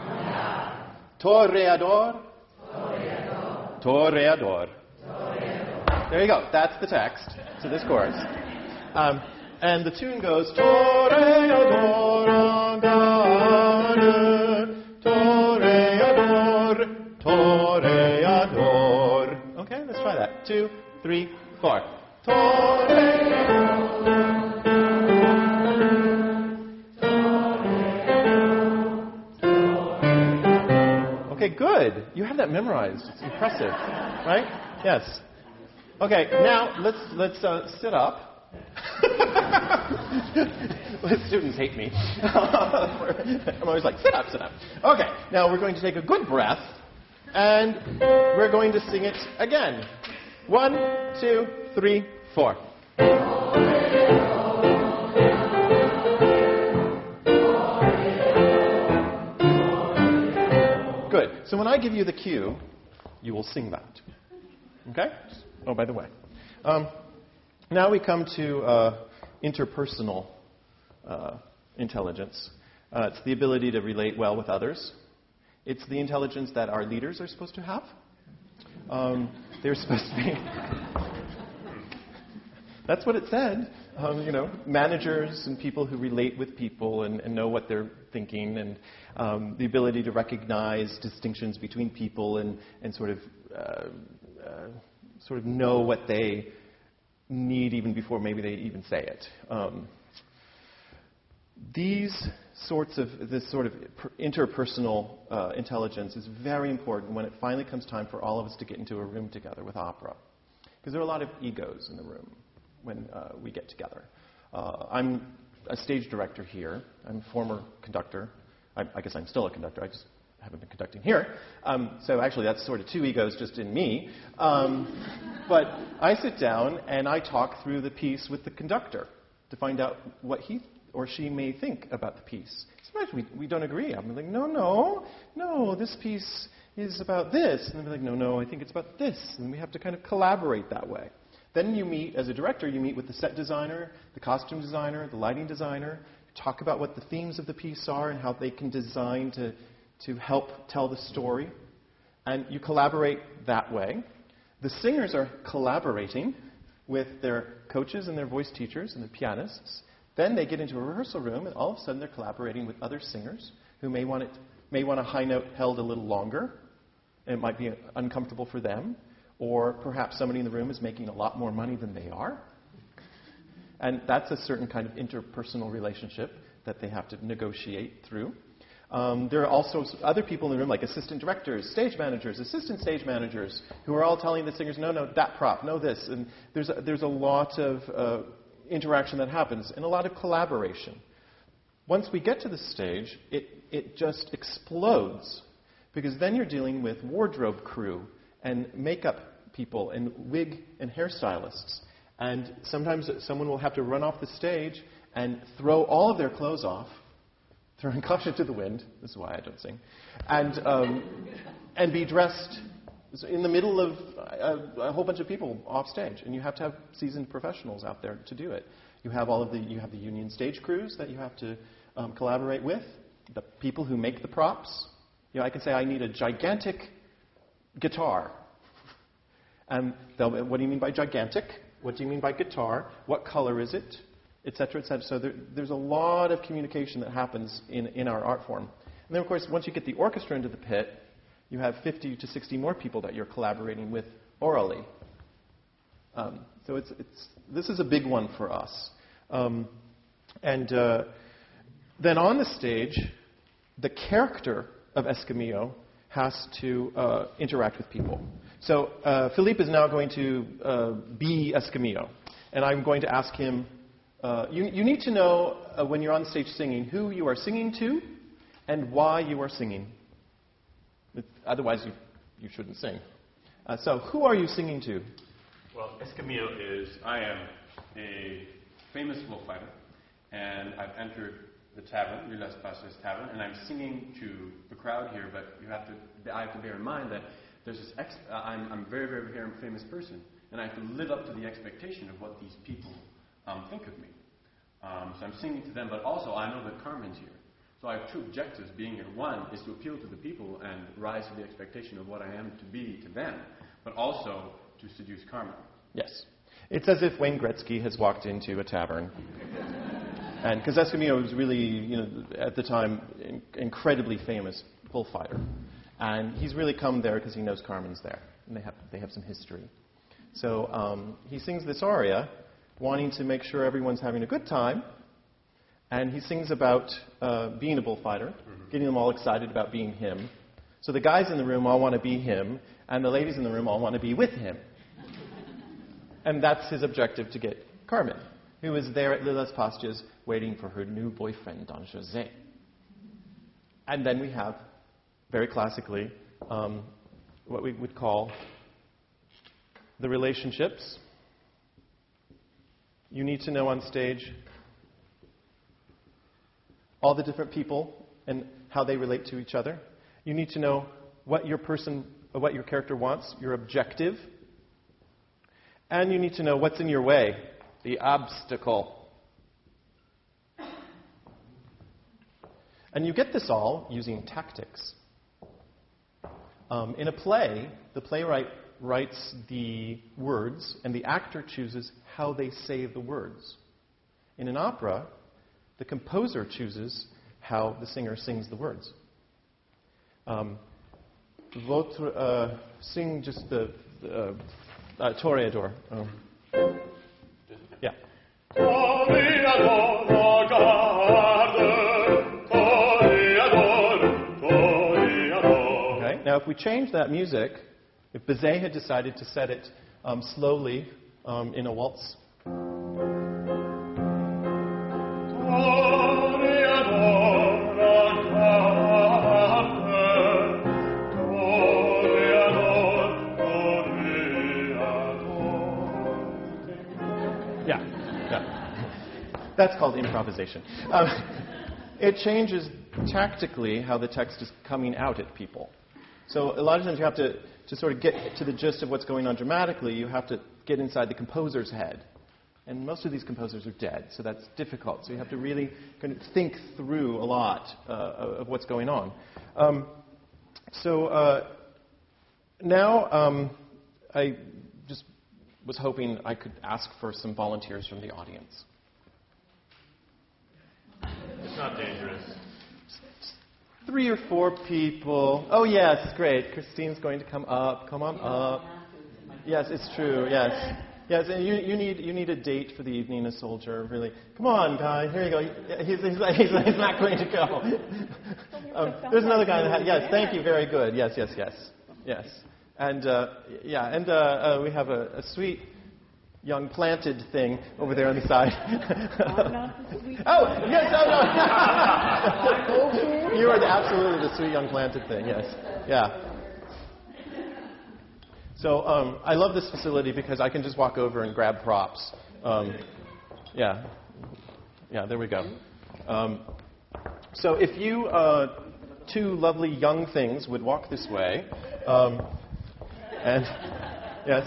Toreador. Toreador. There you go. That's the text to this chorus. And the tune goes Toreador en garde. Toreador. Toreador. Okay, let's try that. 2, 3, 4. Toreador. Okay, good. You have that memorized. It's impressive, right? Yes. Okay, now let's sit up. Students hate me. I'm always like, sit up, sit up. Okay, now we're going to take a good breath, and we're going to sing it again. 1, 2, 3, 4. Good. So when I give you the cue, you will sing that. Okay? Oh, by the way. Now we come to interpersonal intelligence. It's the ability to relate well with others. It's the intelligence that our leaders are supposed to have. They're supposed to be... That's what it said. Managers and people who relate with people and know what they're thinking, and the ability to recognize distinctions between people and sort of know what they need even before maybe they even say it. This sort of interpersonal intelligence is very important when it finally comes time for all of us to get into a room together with opera. Because there are a lot of egos in the room when we get together. I'm a stage director here. I'm a former conductor. I guess I'm still a conductor. I just haven't been conducting here. So actually that's sort of two egos just in me. But I sit down and I talk through the piece with the conductor to find out what he or she may think about the piece. Sometimes we don't agree. I'm like, no, this piece is about this. And they're like, no, I think it's about this. And we have to kind of collaborate that way. Then you meet, as a director, you meet with the set designer, the costume designer, the lighting designer, talk about what the themes of the piece are and how they can design to help tell the story. And you collaborate that way. The singers are collaborating with their coaches and their voice teachers and the pianists. Then they get into a rehearsal room, and all of a sudden they're collaborating with other singers who may want a high note held a little longer, and it might be uncomfortable for them. Or perhaps somebody in the room is making a lot more money than they are. And that's a certain kind of interpersonal relationship that they have to negotiate through. There are also other people in the room, like assistant directors, stage managers, assistant stage managers, who are all telling the singers, no, that prop, no this. And there's a lot of interaction that happens and a lot of collaboration. Once we get to the stage, it just explodes. Because then you're dealing with wardrobe crew and makeup people and wig and hairstylists. And sometimes someone will have to run off the stage and throw all of their clothes off, throwing caution to the wind. This is why I don't sing. And be dressed in the middle of a whole bunch of people off stage. And you have to have seasoned professionals out there to do it. You have you have the union stage crews that you have to collaborate with, the people who make the props. I can say I need a gigantic guitar. And what do you mean by gigantic? What do you mean by guitar? What color is it? Et cetera, et cetera. So there's a lot of communication that happens in our art form. And then, of course, once you get the orchestra into the pit, you have 50 to 60 more people that you're collaborating with orally. So this is a big one for us. Then on the stage, the character of Escamillo has to interact with people. So Philippe is now going to be Escamillo. And I'm going to ask him, you need to know when you're on stage singing who you are singing to and why you are singing. Otherwise, you shouldn't sing. So who are you singing to? Well, Escamillo I am a famous bullfighter, and I've entered the tavern, Rue Las Paces Tavern, and I'm singing to the crowd here, but I have to bear in mind that there's this I'm a very, very, very famous person, and I have to live up to the expectation of what these people think of me. So I'm singing to them, but also I know that Carmen's here. So I have two objectives being here. One is to appeal to the people and rise to the expectation of what I am to be to them, but also to seduce Carmen. Yes. It's as if Wayne Gretzky has walked into a tavern. And because Escamillo was really, at the time, incredibly famous bullfighter. And he's really come there because he knows Carmen's there. And they have some history. So he sings this aria, wanting to make sure everyone's having a good time. And he sings about being a bullfighter, getting them all excited about being him. So the guys in the room all want to be him, and the ladies in the room all want to be with him. And that's his objective to get Carmen, who is there at Lilas Pastas waiting for her new boyfriend, Don José. And then we have, very classically, what we would call the relationships. You need to know on stage all the different people and how they relate to each other. You need to know what your character wants, your objective. And you need to know what's in your way, the obstacle. And you get this all using tactics. In a play, the playwright writes the words, and the actor chooses how they say the words. In an opera, the composer chooses how the singer sings the words. Sing just the Toreador. Yeah. Okay. Now, if we change that music, if Bizet had decided to set it slowly in a waltz. That's called improvisation. It changes tactically how the text is coming out at people. So a lot of times you have to sort of get to the gist of what's going on dramatically, you have to get inside the composer's head. And most of these composers are dead, so that's difficult. So you have to really kind of think through a lot of what's going on. Now I just was hoping I could ask for some volunteers from the audience. It's not dangerous. 3 or 4 people. Oh, yes, great. Christine's going to come up. Come on up. Yes, it's true. Yes. Yes, and you need a date for the evening, a soldier, really. Come on, guy. Here you go. He's not going to go. There's another guy in the hat. Yes, thank you. Very good. Yes. And, we have a sweet young planted thing over there on the side. Oh, yes, no. You are absolutely the sweet young planted thing, yes. Yeah. So I love this facility because I can just walk over and grab props. Yeah, there we go. So if you two lovely young things would walk this way, and yes.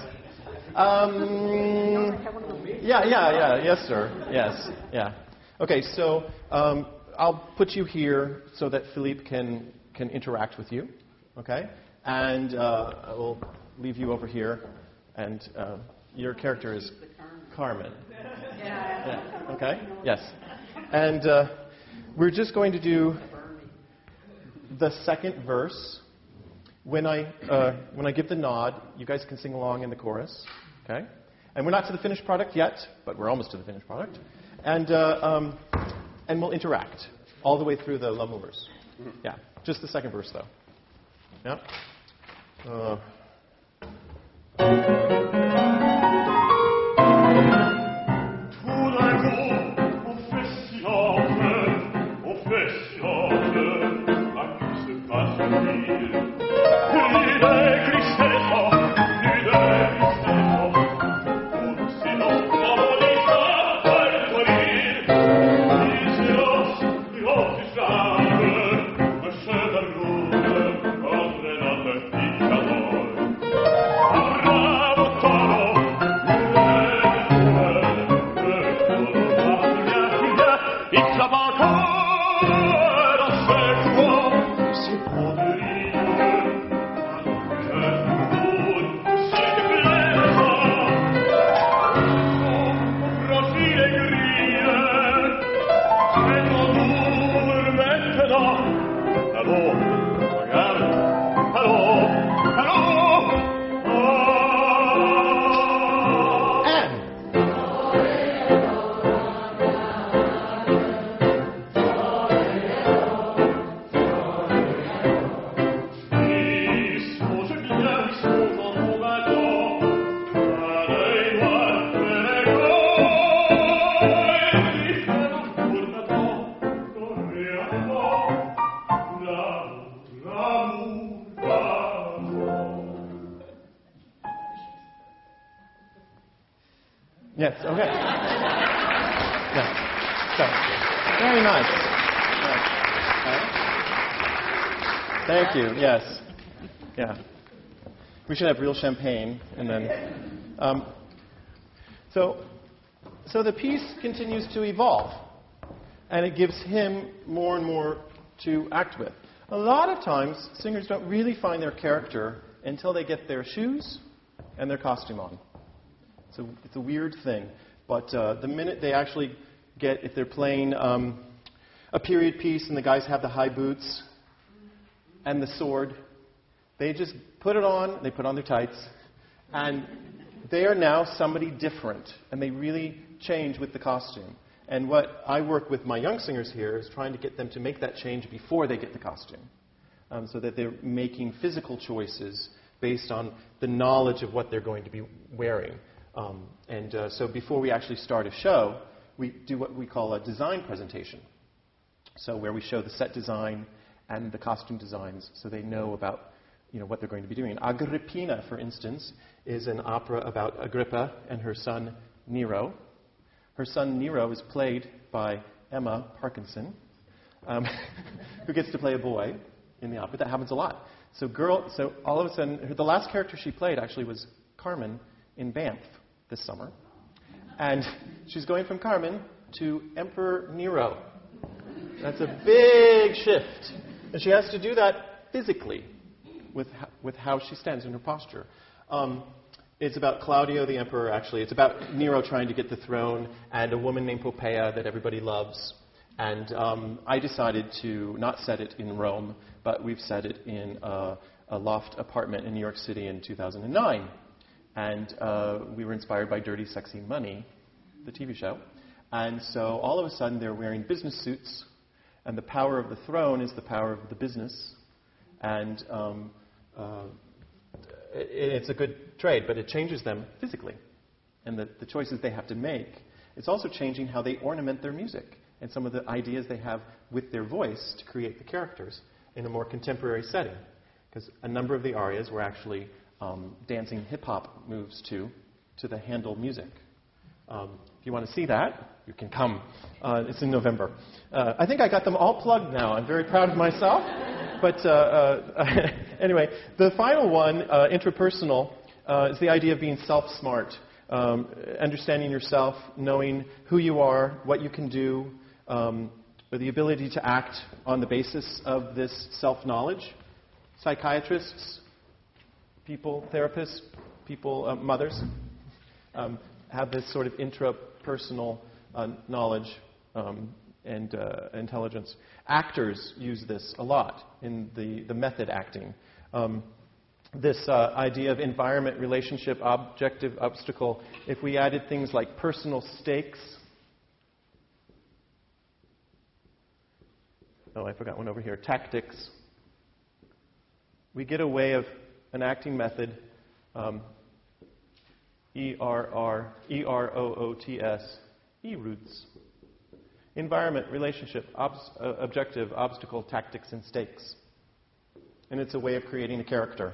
Yes, sir. Yes, yeah. Okay, so I'll put you here so that Philippe can interact with you, okay? And I will leave you over here, and your character is Carmen. Yeah. Okay? Yes. And we're just going to do the second verse. When I give the nod, you guys can sing along in the chorus, okay? And we're not to the finished product yet, but we're almost to the finished product. And we'll interact all the way through the l'amours. Yeah, just the second verse, though. Yeah. Yes, okay. Yeah. So, very nice. Yeah. Thank you, yes. Yeah. We should have real champagne, and then... So the piece continues to evolve, and it gives him more and more to act with. A lot of times, singers don't really find their character until they get their shoes and their costume on. It's a weird thing. But the minute they actually get, if they're playing a period piece and the guys have the high boots and the sword, they just put it on, they put on their tights, and they are now somebody different, and they really change with the costume. And what I work with my young singers here is trying to get them to make that change before they get the costume, so that they're making physical choices based on the knowledge of what they're going to be wearing. So before we actually start a show, we do what we call a design presentation. So where we show the set design and the costume designs so they know about what they're going to be doing. Agrippina, for instance, is an opera about Agrippa and her son Nero. Her son Nero is played by Emma Parkinson, who gets to play a boy in the opera. That happens a lot. So all of a sudden, the last character she played actually was Carmen in Banff this summer. And she's going from Carmen to Emperor Nero. That's a big shift. And she has to do that physically with how she stands in her posture. It's about Claudio the emperor, actually. It's about Nero trying to get the throne and a woman named Poppaea that everybody loves. And I decided to not set it in Rome, but we've set it in a loft apartment in New York City in 2009. And we were inspired by Dirty Sexy Money, the TV show. And so all of a sudden they're wearing business suits, and the power of the throne is the power of the business. And it's a good trade, but it changes them physically. And the choices they have to make. It's also changing how they ornament their music and some of the ideas they have with their voice to create the characters in a more contemporary setting. Because a number of the arias were actually dancing hip-hop moves to the Handel music. If you want to see that, you can come. It's in November. I think I got them all plugged now. I'm very proud of myself. But anyway, the final one, intrapersonal, is the idea of being self-smart, understanding yourself, knowing who you are, what you can do, with the ability to act on the basis of this self-knowledge. Psychiatrists, therapists, mothers, have this sort of intrapersonal knowledge and intelligence. Actors use this a lot in the method acting. This idea of environment, relationship, objective, obstacle, if we added things like personal stakes. Oh, I forgot one over here. Tactics. We get a way of an acting method, EROOTS, E-roots. Environment, relationship, objective, obstacle, tactics, and stakes. And it's a way of creating a character.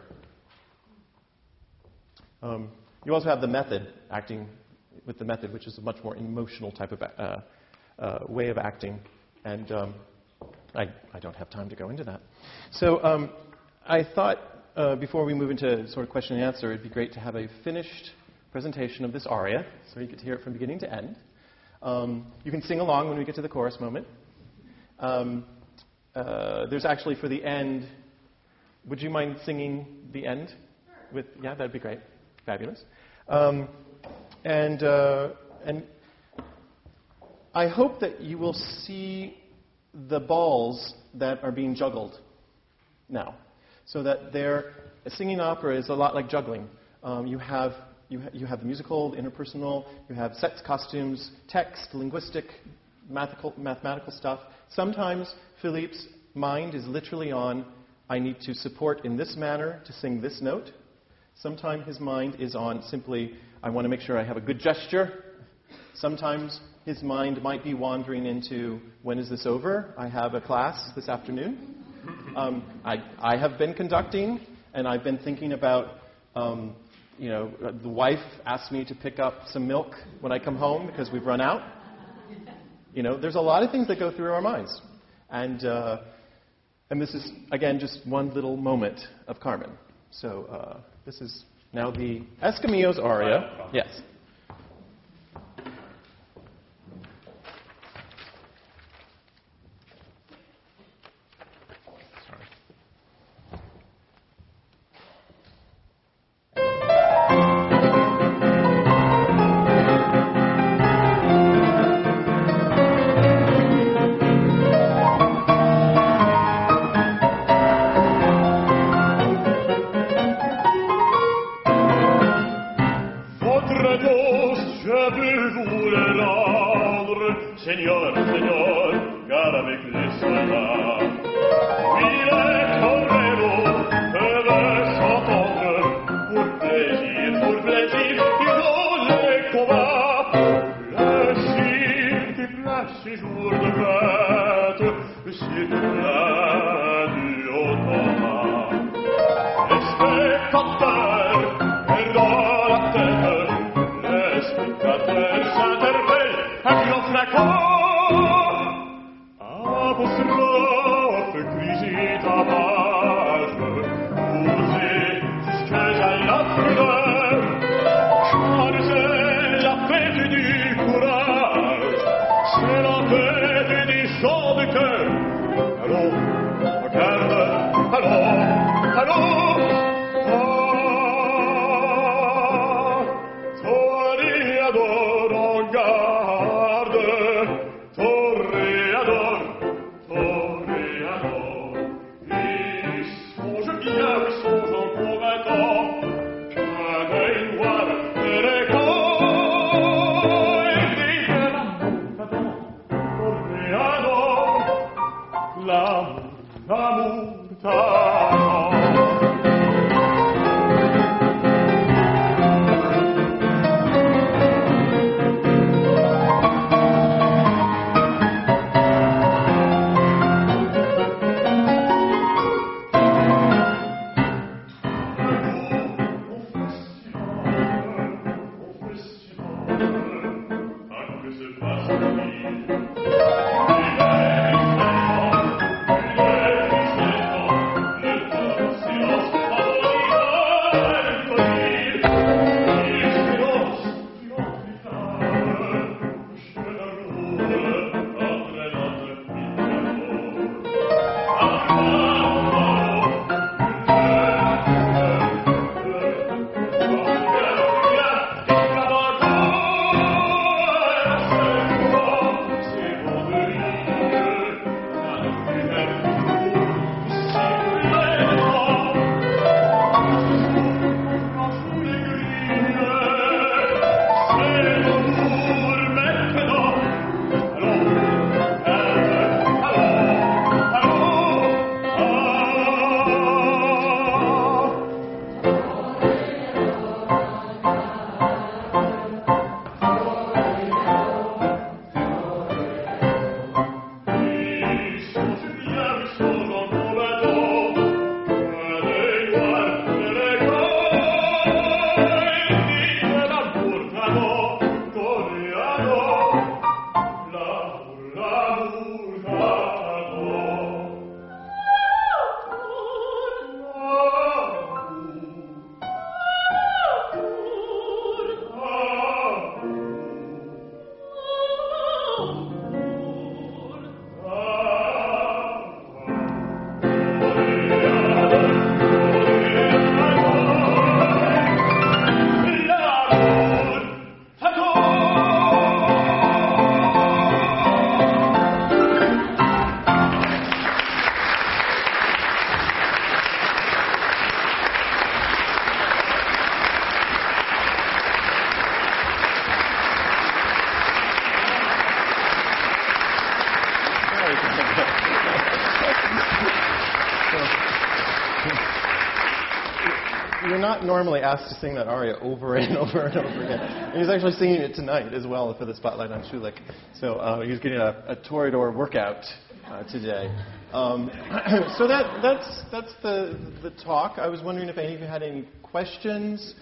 You also have the method, acting with the method, which is a much more emotional type of way of acting. And I don't have time to go into that. So I thought before we move into sort of question and answer, it'd be great to have a finished presentation of this aria, so you get to hear it from beginning to end. You can sing along when we get to the chorus moment. There's actually for the end, would you mind singing the end? Yeah, that'd be great. Fabulous. And I hope that you will see the balls that are being juggled now. So that singing opera is a lot like juggling. You have the musical, the interpersonal, you have sets, costumes, text, linguistic, mathematical stuff. Sometimes Philippe's mind is literally on, I need to support in this manner to sing this note. Sometimes his mind is on simply, I want to make sure I have a good gesture. Sometimes his mind might be wandering into, when is this over? I have a class this afternoon. I have been conducting, and I've been thinking about, the wife asked me to pick up some milk when I come home because we've run out. There's a lot of things that go through our minds. And this is, again, just one little moment of Carmen. So this is now the Escamillo's aria. Yes. Passe you're not normally asked to sing that aria over and over and over again. And he's actually singing it tonight as well for the Spotlight on Schulich. So he's getting a Toreador workout today. So that's the talk. I was wondering if any of you had any questions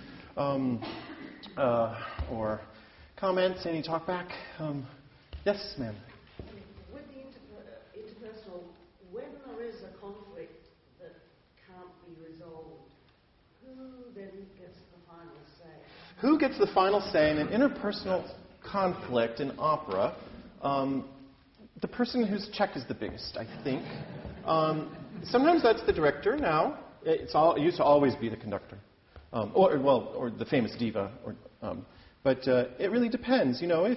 or comments, any talk back. Yes, ma'am. With the interpersonal, when there is a conflict that can't be resolved, who then gets the final say? Who gets the final say in an interpersonal conflict in opera? The person whose check is the biggest, I think. Sometimes that's the director now. It used to always be the conductor. Or the famous diva. But it really depends. You know,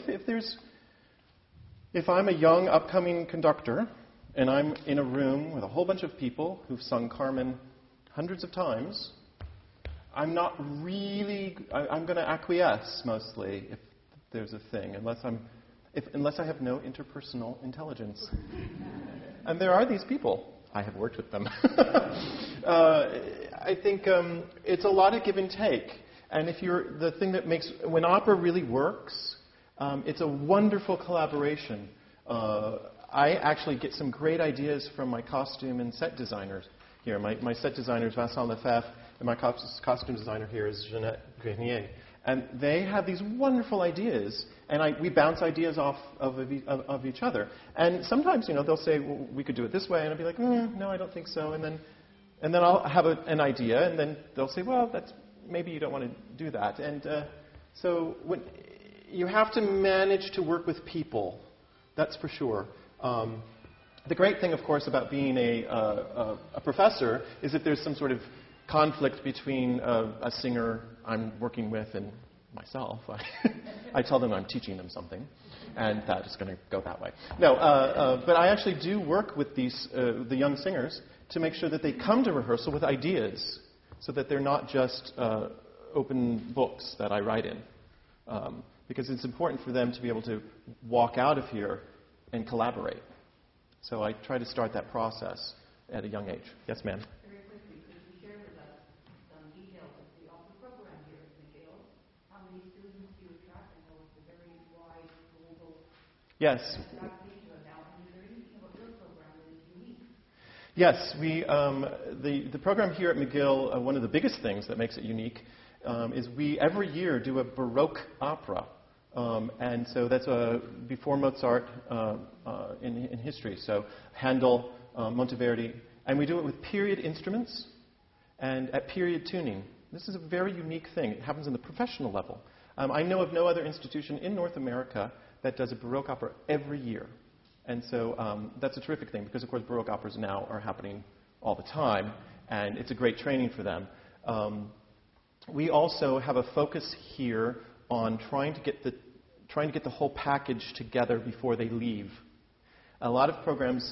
if I'm a young, upcoming conductor, and I'm in a room with a whole bunch of people who've sung Carmen hundreds of times, I'm not really... I'm going to acquiesce, mostly, if there's a thing, unless I have no interpersonal intelligence. And there are these people. I have worked with them. I think it's a lot of give and take. And the thing that makes... When opera really works, it's a wonderful collaboration. I actually get some great ideas from my costume and set designers here. My set designer is Vincent Lefebvre, and my costume designer here is Jeanette Grenier. And they have these wonderful ideas, and we bounce ideas off of each other. And sometimes, they'll say, well, we could do it this way, and I'll be like, no, I don't think so. And then I'll have an idea, and then they'll say, well, maybe you don't want to do that. And so you have to manage to work with people, that's for sure. The great thing, of course, about being a professor is that there's some sort of conflict between a singer I'm working with and myself. I tell them I'm teaching them something, and that is going to go that way. No, but I actually do work with the young singers to make sure that they come to rehearsal with ideas, so that they're not just open books that I write in. Because it's important for them to be able to walk out of here and collaborate. So I try to start that process at a young age. Yes, ma'am? Very quickly, could you share with us some details of the opera program here at McGill? How many students do you attract? I know it's a very wide global... Yes. Now, and is there anything about your program that is unique? Yes, the program here at McGill, one of the biggest things that makes it unique is we every year do a Baroque opera. And so that's before Mozart in history. So Handel, Monteverdi. And we do it with period instruments and at period tuning. This is a very unique thing. It happens on the professional level. I know of no other institution in North America that does a Baroque opera every year. And so that's a terrific thing because, of course, Baroque operas now are happening all the time. And it's a great training for them. We also have a focus here on trying to get the whole package together before they leave. A lot of programs,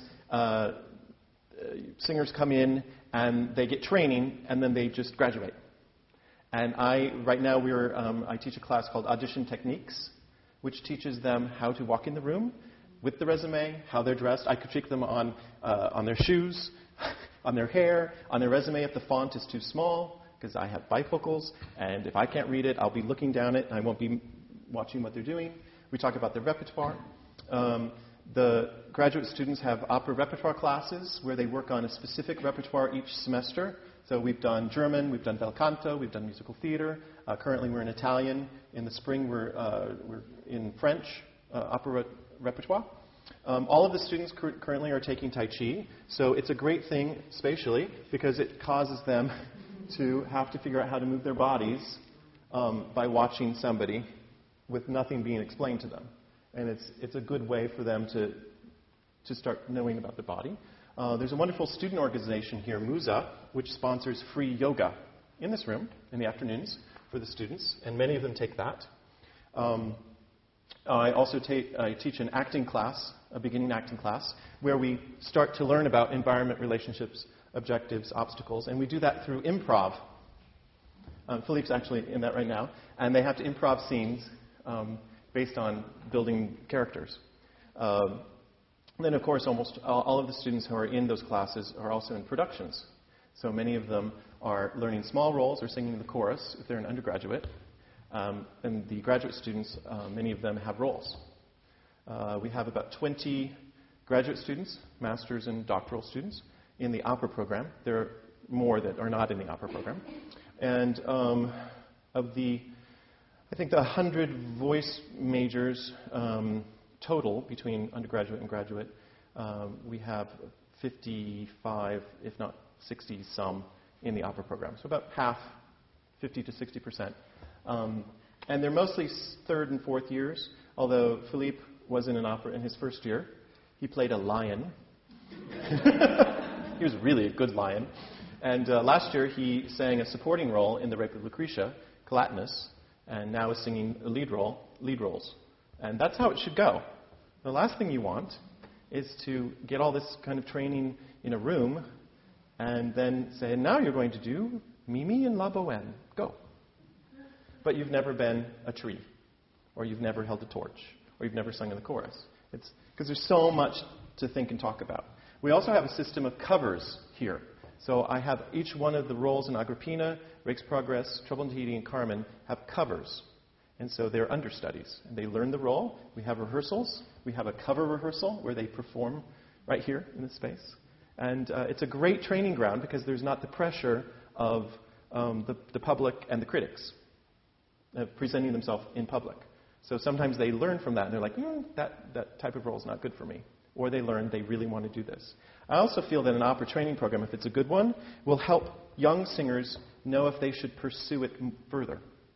singers come in and they get training and then they just graduate. And right now I teach a class called Audition Techniques, which teaches them how to walk in the room with the resume, how they're dressed. I critique them on their shoes, on their hair, on their resume if the font is too small, because I have bifocals, and if I can't read it, I'll be looking down it, and I won't be watching what they're doing. We talk about their repertoire. The graduate students have opera repertoire classes where they work on a specific repertoire each semester. So we've done German, we've done bel canto, we've done musical theater. Currently we're in Italian. In the spring we're in French opera repertoire. All of the students currently are taking Tai Chi. So it's a great thing spatially because it causes them to have to figure out how to move their bodies by watching somebody with nothing being explained to them. And it's a good way for them to start knowing about the body. There's a wonderful student organization here, MUSA, which sponsors free yoga in this room in the afternoons for the students, and many of them take that. I also teach an acting class, a beginning acting class, where we start to learn about environment, relationships, objectives, obstacles, and we do that through improv. Philippe's actually in that right now, and they have to improv scenes based on building characters. Then, of course, almost all of the students who are in those classes are also in productions. So many of them are learning small roles or singing in the chorus if they're an undergraduate. And the graduate students, many of them have roles. We have about 20 graduate students, master's and doctoral students, in the opera program. There are more that are not in the opera program. And of the, I think the 100 voice majors total between undergraduate and graduate, we have 55, if not 60 some, in the opera program. So about half, 50 to 60%. And they're mostly third and fourth years, although Philippe was in an opera in his first year. He played a lion. He was really a good lion. And last year he sang a supporting role in The Rape of Lucretia, Calatinus, and now is singing a lead roles. And that's how it should go. The last thing you want is to get all this kind of training in a room and then say, now you're going to do Mimi and La Bohème. Go. But you've never been a tree, or you've never held a torch, or you've never sung in the chorus. It's because there's so much to think and talk about. We also have a system of covers here. So I have each one of the roles in Agrippina, Rake's Progress, Trouble in Tahiti, and Carmen have covers. And so they're understudies. And they learn the role. We have rehearsals. We have a cover rehearsal where they perform right here in this space. And it's a great training ground because there's not the pressure of the public and the critics presenting themselves in public. So sometimes they learn from that and they're like, that type of role is not good for me. Or they learn they really want to do this. I also feel that an opera training program, if it's a good one, will help young singers know if they should pursue it further.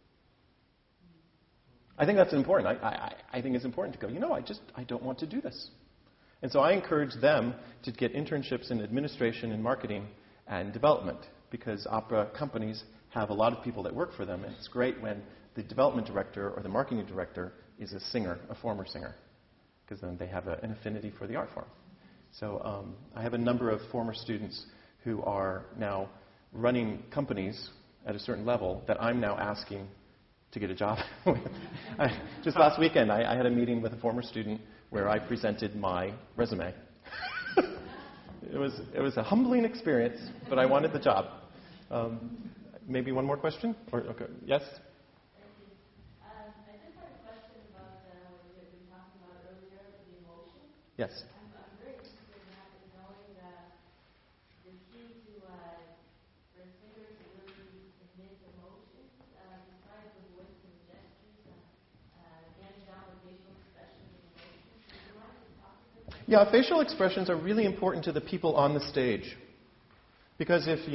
I think that's important. I think it's important to go, I don't want to do this. And so I encourage them to get internships in administration and marketing and development because opera companies have a lot of people that work for them. And it's great when the development director or the marketing director is a singer, a former singer, because then they have an affinity for the art form. So I have a number of former students who are now running companies at a certain level that I'm now asking to get a job with. Just last weekend, I had a meeting with a former student where I presented my resume. It was a humbling experience, but I wanted the job. Maybe one more question? Okay. Yes? I just had a question about what you were talking about earlier, the emotion. Yes. I'm very interested in that, in knowing that the key to for a singer to really emit emotions, besides the voice and the gestures, getting down with facial expressions and emotions. Do you mind to talk about that? Yeah, facial expressions are really important to the people on the stage. Because if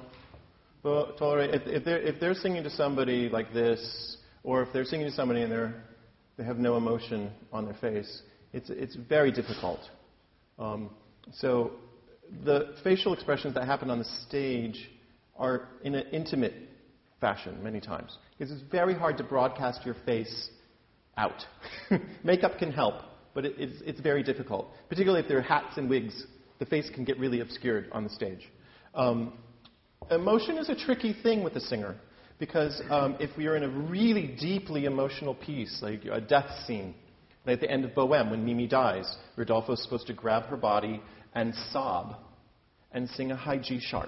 they're singing to somebody like this, or if they're singing to somebody and they have no emotion on their face, it's very difficult. So the facial expressions that happen on the stage are in an intimate fashion many times. Because it's very hard to broadcast your face out. Makeup can help, but it's very difficult. Particularly if there are hats and wigs, the face can get really obscured on the stage. Emotion is a tricky thing with a singer because if we are in a really deeply emotional piece, like a death scene, like at the end of Bohème when Mimi dies, Rodolfo's supposed to grab her body and sob and sing a high G sharp.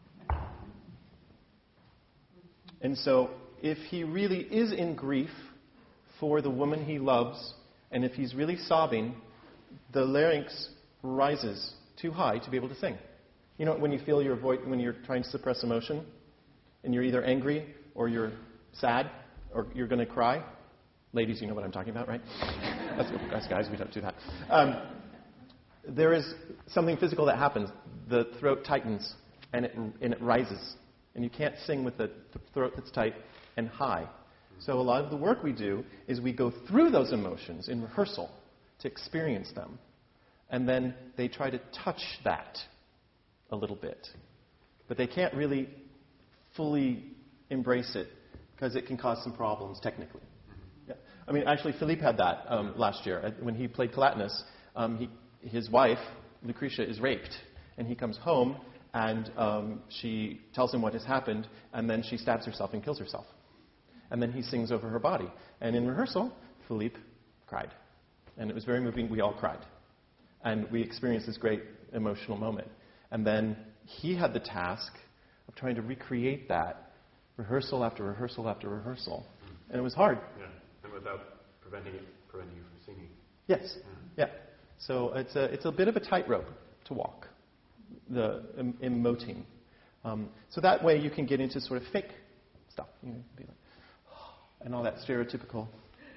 And so if he really is in grief for the woman he loves, and if he's really sobbing, the larynx rises too high to be able to sing. You know, when you feel your voice, when you're trying to suppress emotion, and you're either angry, or you're sad, or you're going to cry. Ladies, you know what I'm talking about, right? Us guys, we don't do that. There is something physical that happens. The throat tightens, and it rises. And you can't sing with the throat that's tight and high. So a lot of the work we do is we go through those emotions in rehearsal to experience them. And then they try to touch that a little bit. But they can't really fully embrace it because it can cause some problems technically. Yeah. I mean, actually, Philippe had that last year. When he played Calatinus, his wife, Lucretia, is raped. And he comes home, and she tells him what has happened, and then she stabs herself and kills herself. And then he sings over her body. And in rehearsal, Philippe cried. And it was very moving. We all cried. And we experienced this great emotional moment. And then he had the task of trying to recreate that rehearsal after rehearsal after rehearsal. And it was hard. Yeah, and without preventing you from singing. Yes, yeah. So it's a bit of a tightrope to walk, the emoting. So that way you can get into sort of fake stuff. You know, be like, and all that stereotypical.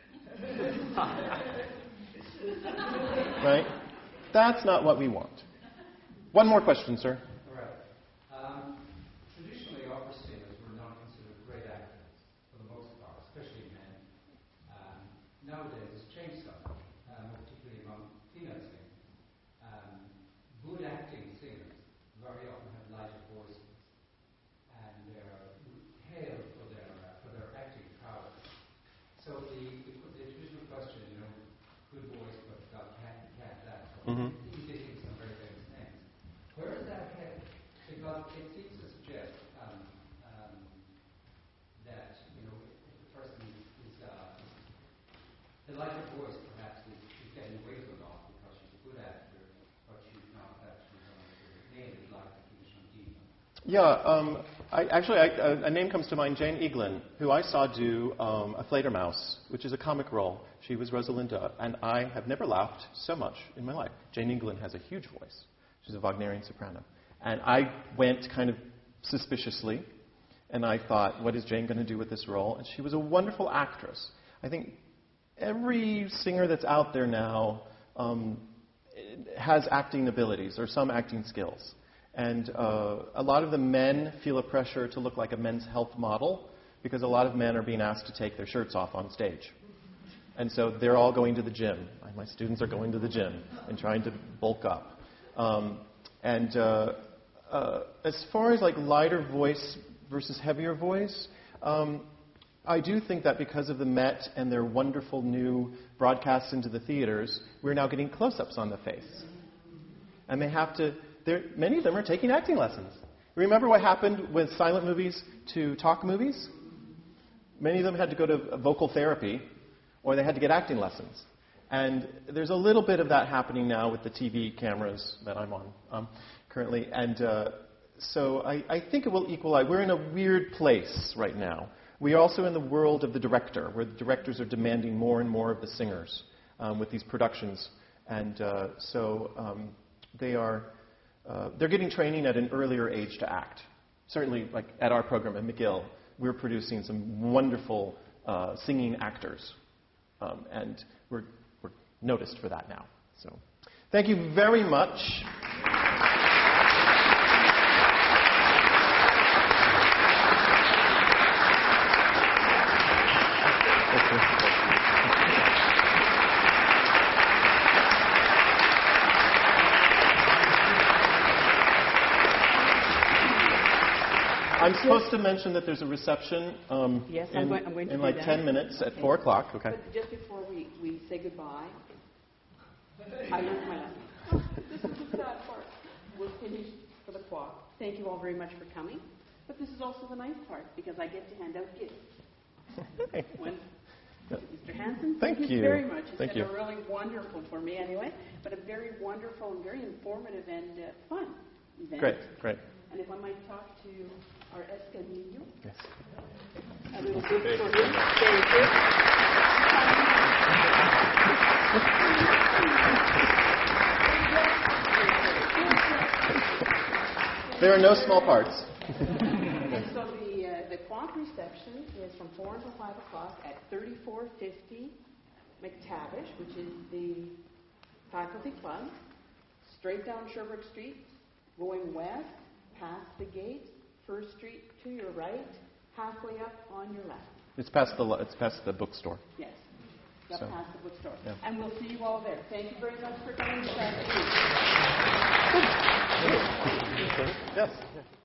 Right? That's not what we want. One more question, sir. All right. Traditionally, opera singers were not considered great actors for the most part, especially men. Nowadays, it's changed somewhat, particularly among female singers. Good acting singers very often have lighter voices, and they're hailed for their acting prowess. So the traditional question, you know, good voice but can't act. Mm-hmm. Easy to think some very famous names. Where is that headed? Because it seems to suggest that, you know, if the person is the lighter voice perhaps is getting away from a lot because she's a good actor, but she's not actually going to nail it like the traditional diva. Yeah, a name comes to mind, Jane Eaglin, who I saw do a Fledermaus, which is a comic role. She was Rosalinda, and I have never laughed so much in my life. Jane Eaglin has a huge voice. She's a Wagnerian soprano. And I went kind of suspiciously, and I thought, what is Jane going to do with this role? And she was a wonderful actress. I think every singer that's out there now has acting abilities or some acting skills. And a lot of the men feel a pressure to look like a men's health model because a lot of men are being asked to take their shirts off on stage. And so they're all going to the gym. My students are going to the gym and trying to bulk up. As far as like lighter voice versus heavier voice, I do think that because of the Met and their wonderful new broadcasts into the theaters, we're now getting close-ups on the face. And they have to... Many of them are taking acting lessons. Remember what happened with silent movies to talk movies? Many of them had to go to vocal therapy, or they had to get acting lessons. And there's a little bit of that happening now with the TV cameras that I'm on currently. And so I think it will equalize. We're in a weird place right now. We are also in the world of the director, where the directors are demanding more and more of the singers with these productions. And they're getting training at an earlier age to act. Certainly, like at our program at McGill, we're producing some wonderful singing actors, and we're noticed for that now. So, thank you very much. I'm supposed to mention that there's a reception yes, I'm going to in do like that. 10 minutes at 4 o'clock. Okay. But just before we say goodbye, I learned my lesson. This is the sad part. We're finished for the clock. Thank you all very much for coming. But this is also the nice part, because I get to hand out gifts. Mr. Hansen, thank you very much. It's been really wonderful for me anyway, but a very wonderful and very informative and fun event. Great. And if I might talk to our Escamillo. Yes. A little bit for him. Very good. There are no small parts. And so the clock reception is from 4 until 5 o'clock at 3450 McTavish, which is the faculty club, straight down Sherbrooke Street, going west, past the gate, First Street to your right, halfway up on your left. It's past the bookstore. Yes, past the bookstore. Yeah. And we'll see you all there. Thank you very much for coming this afternoon. Yes.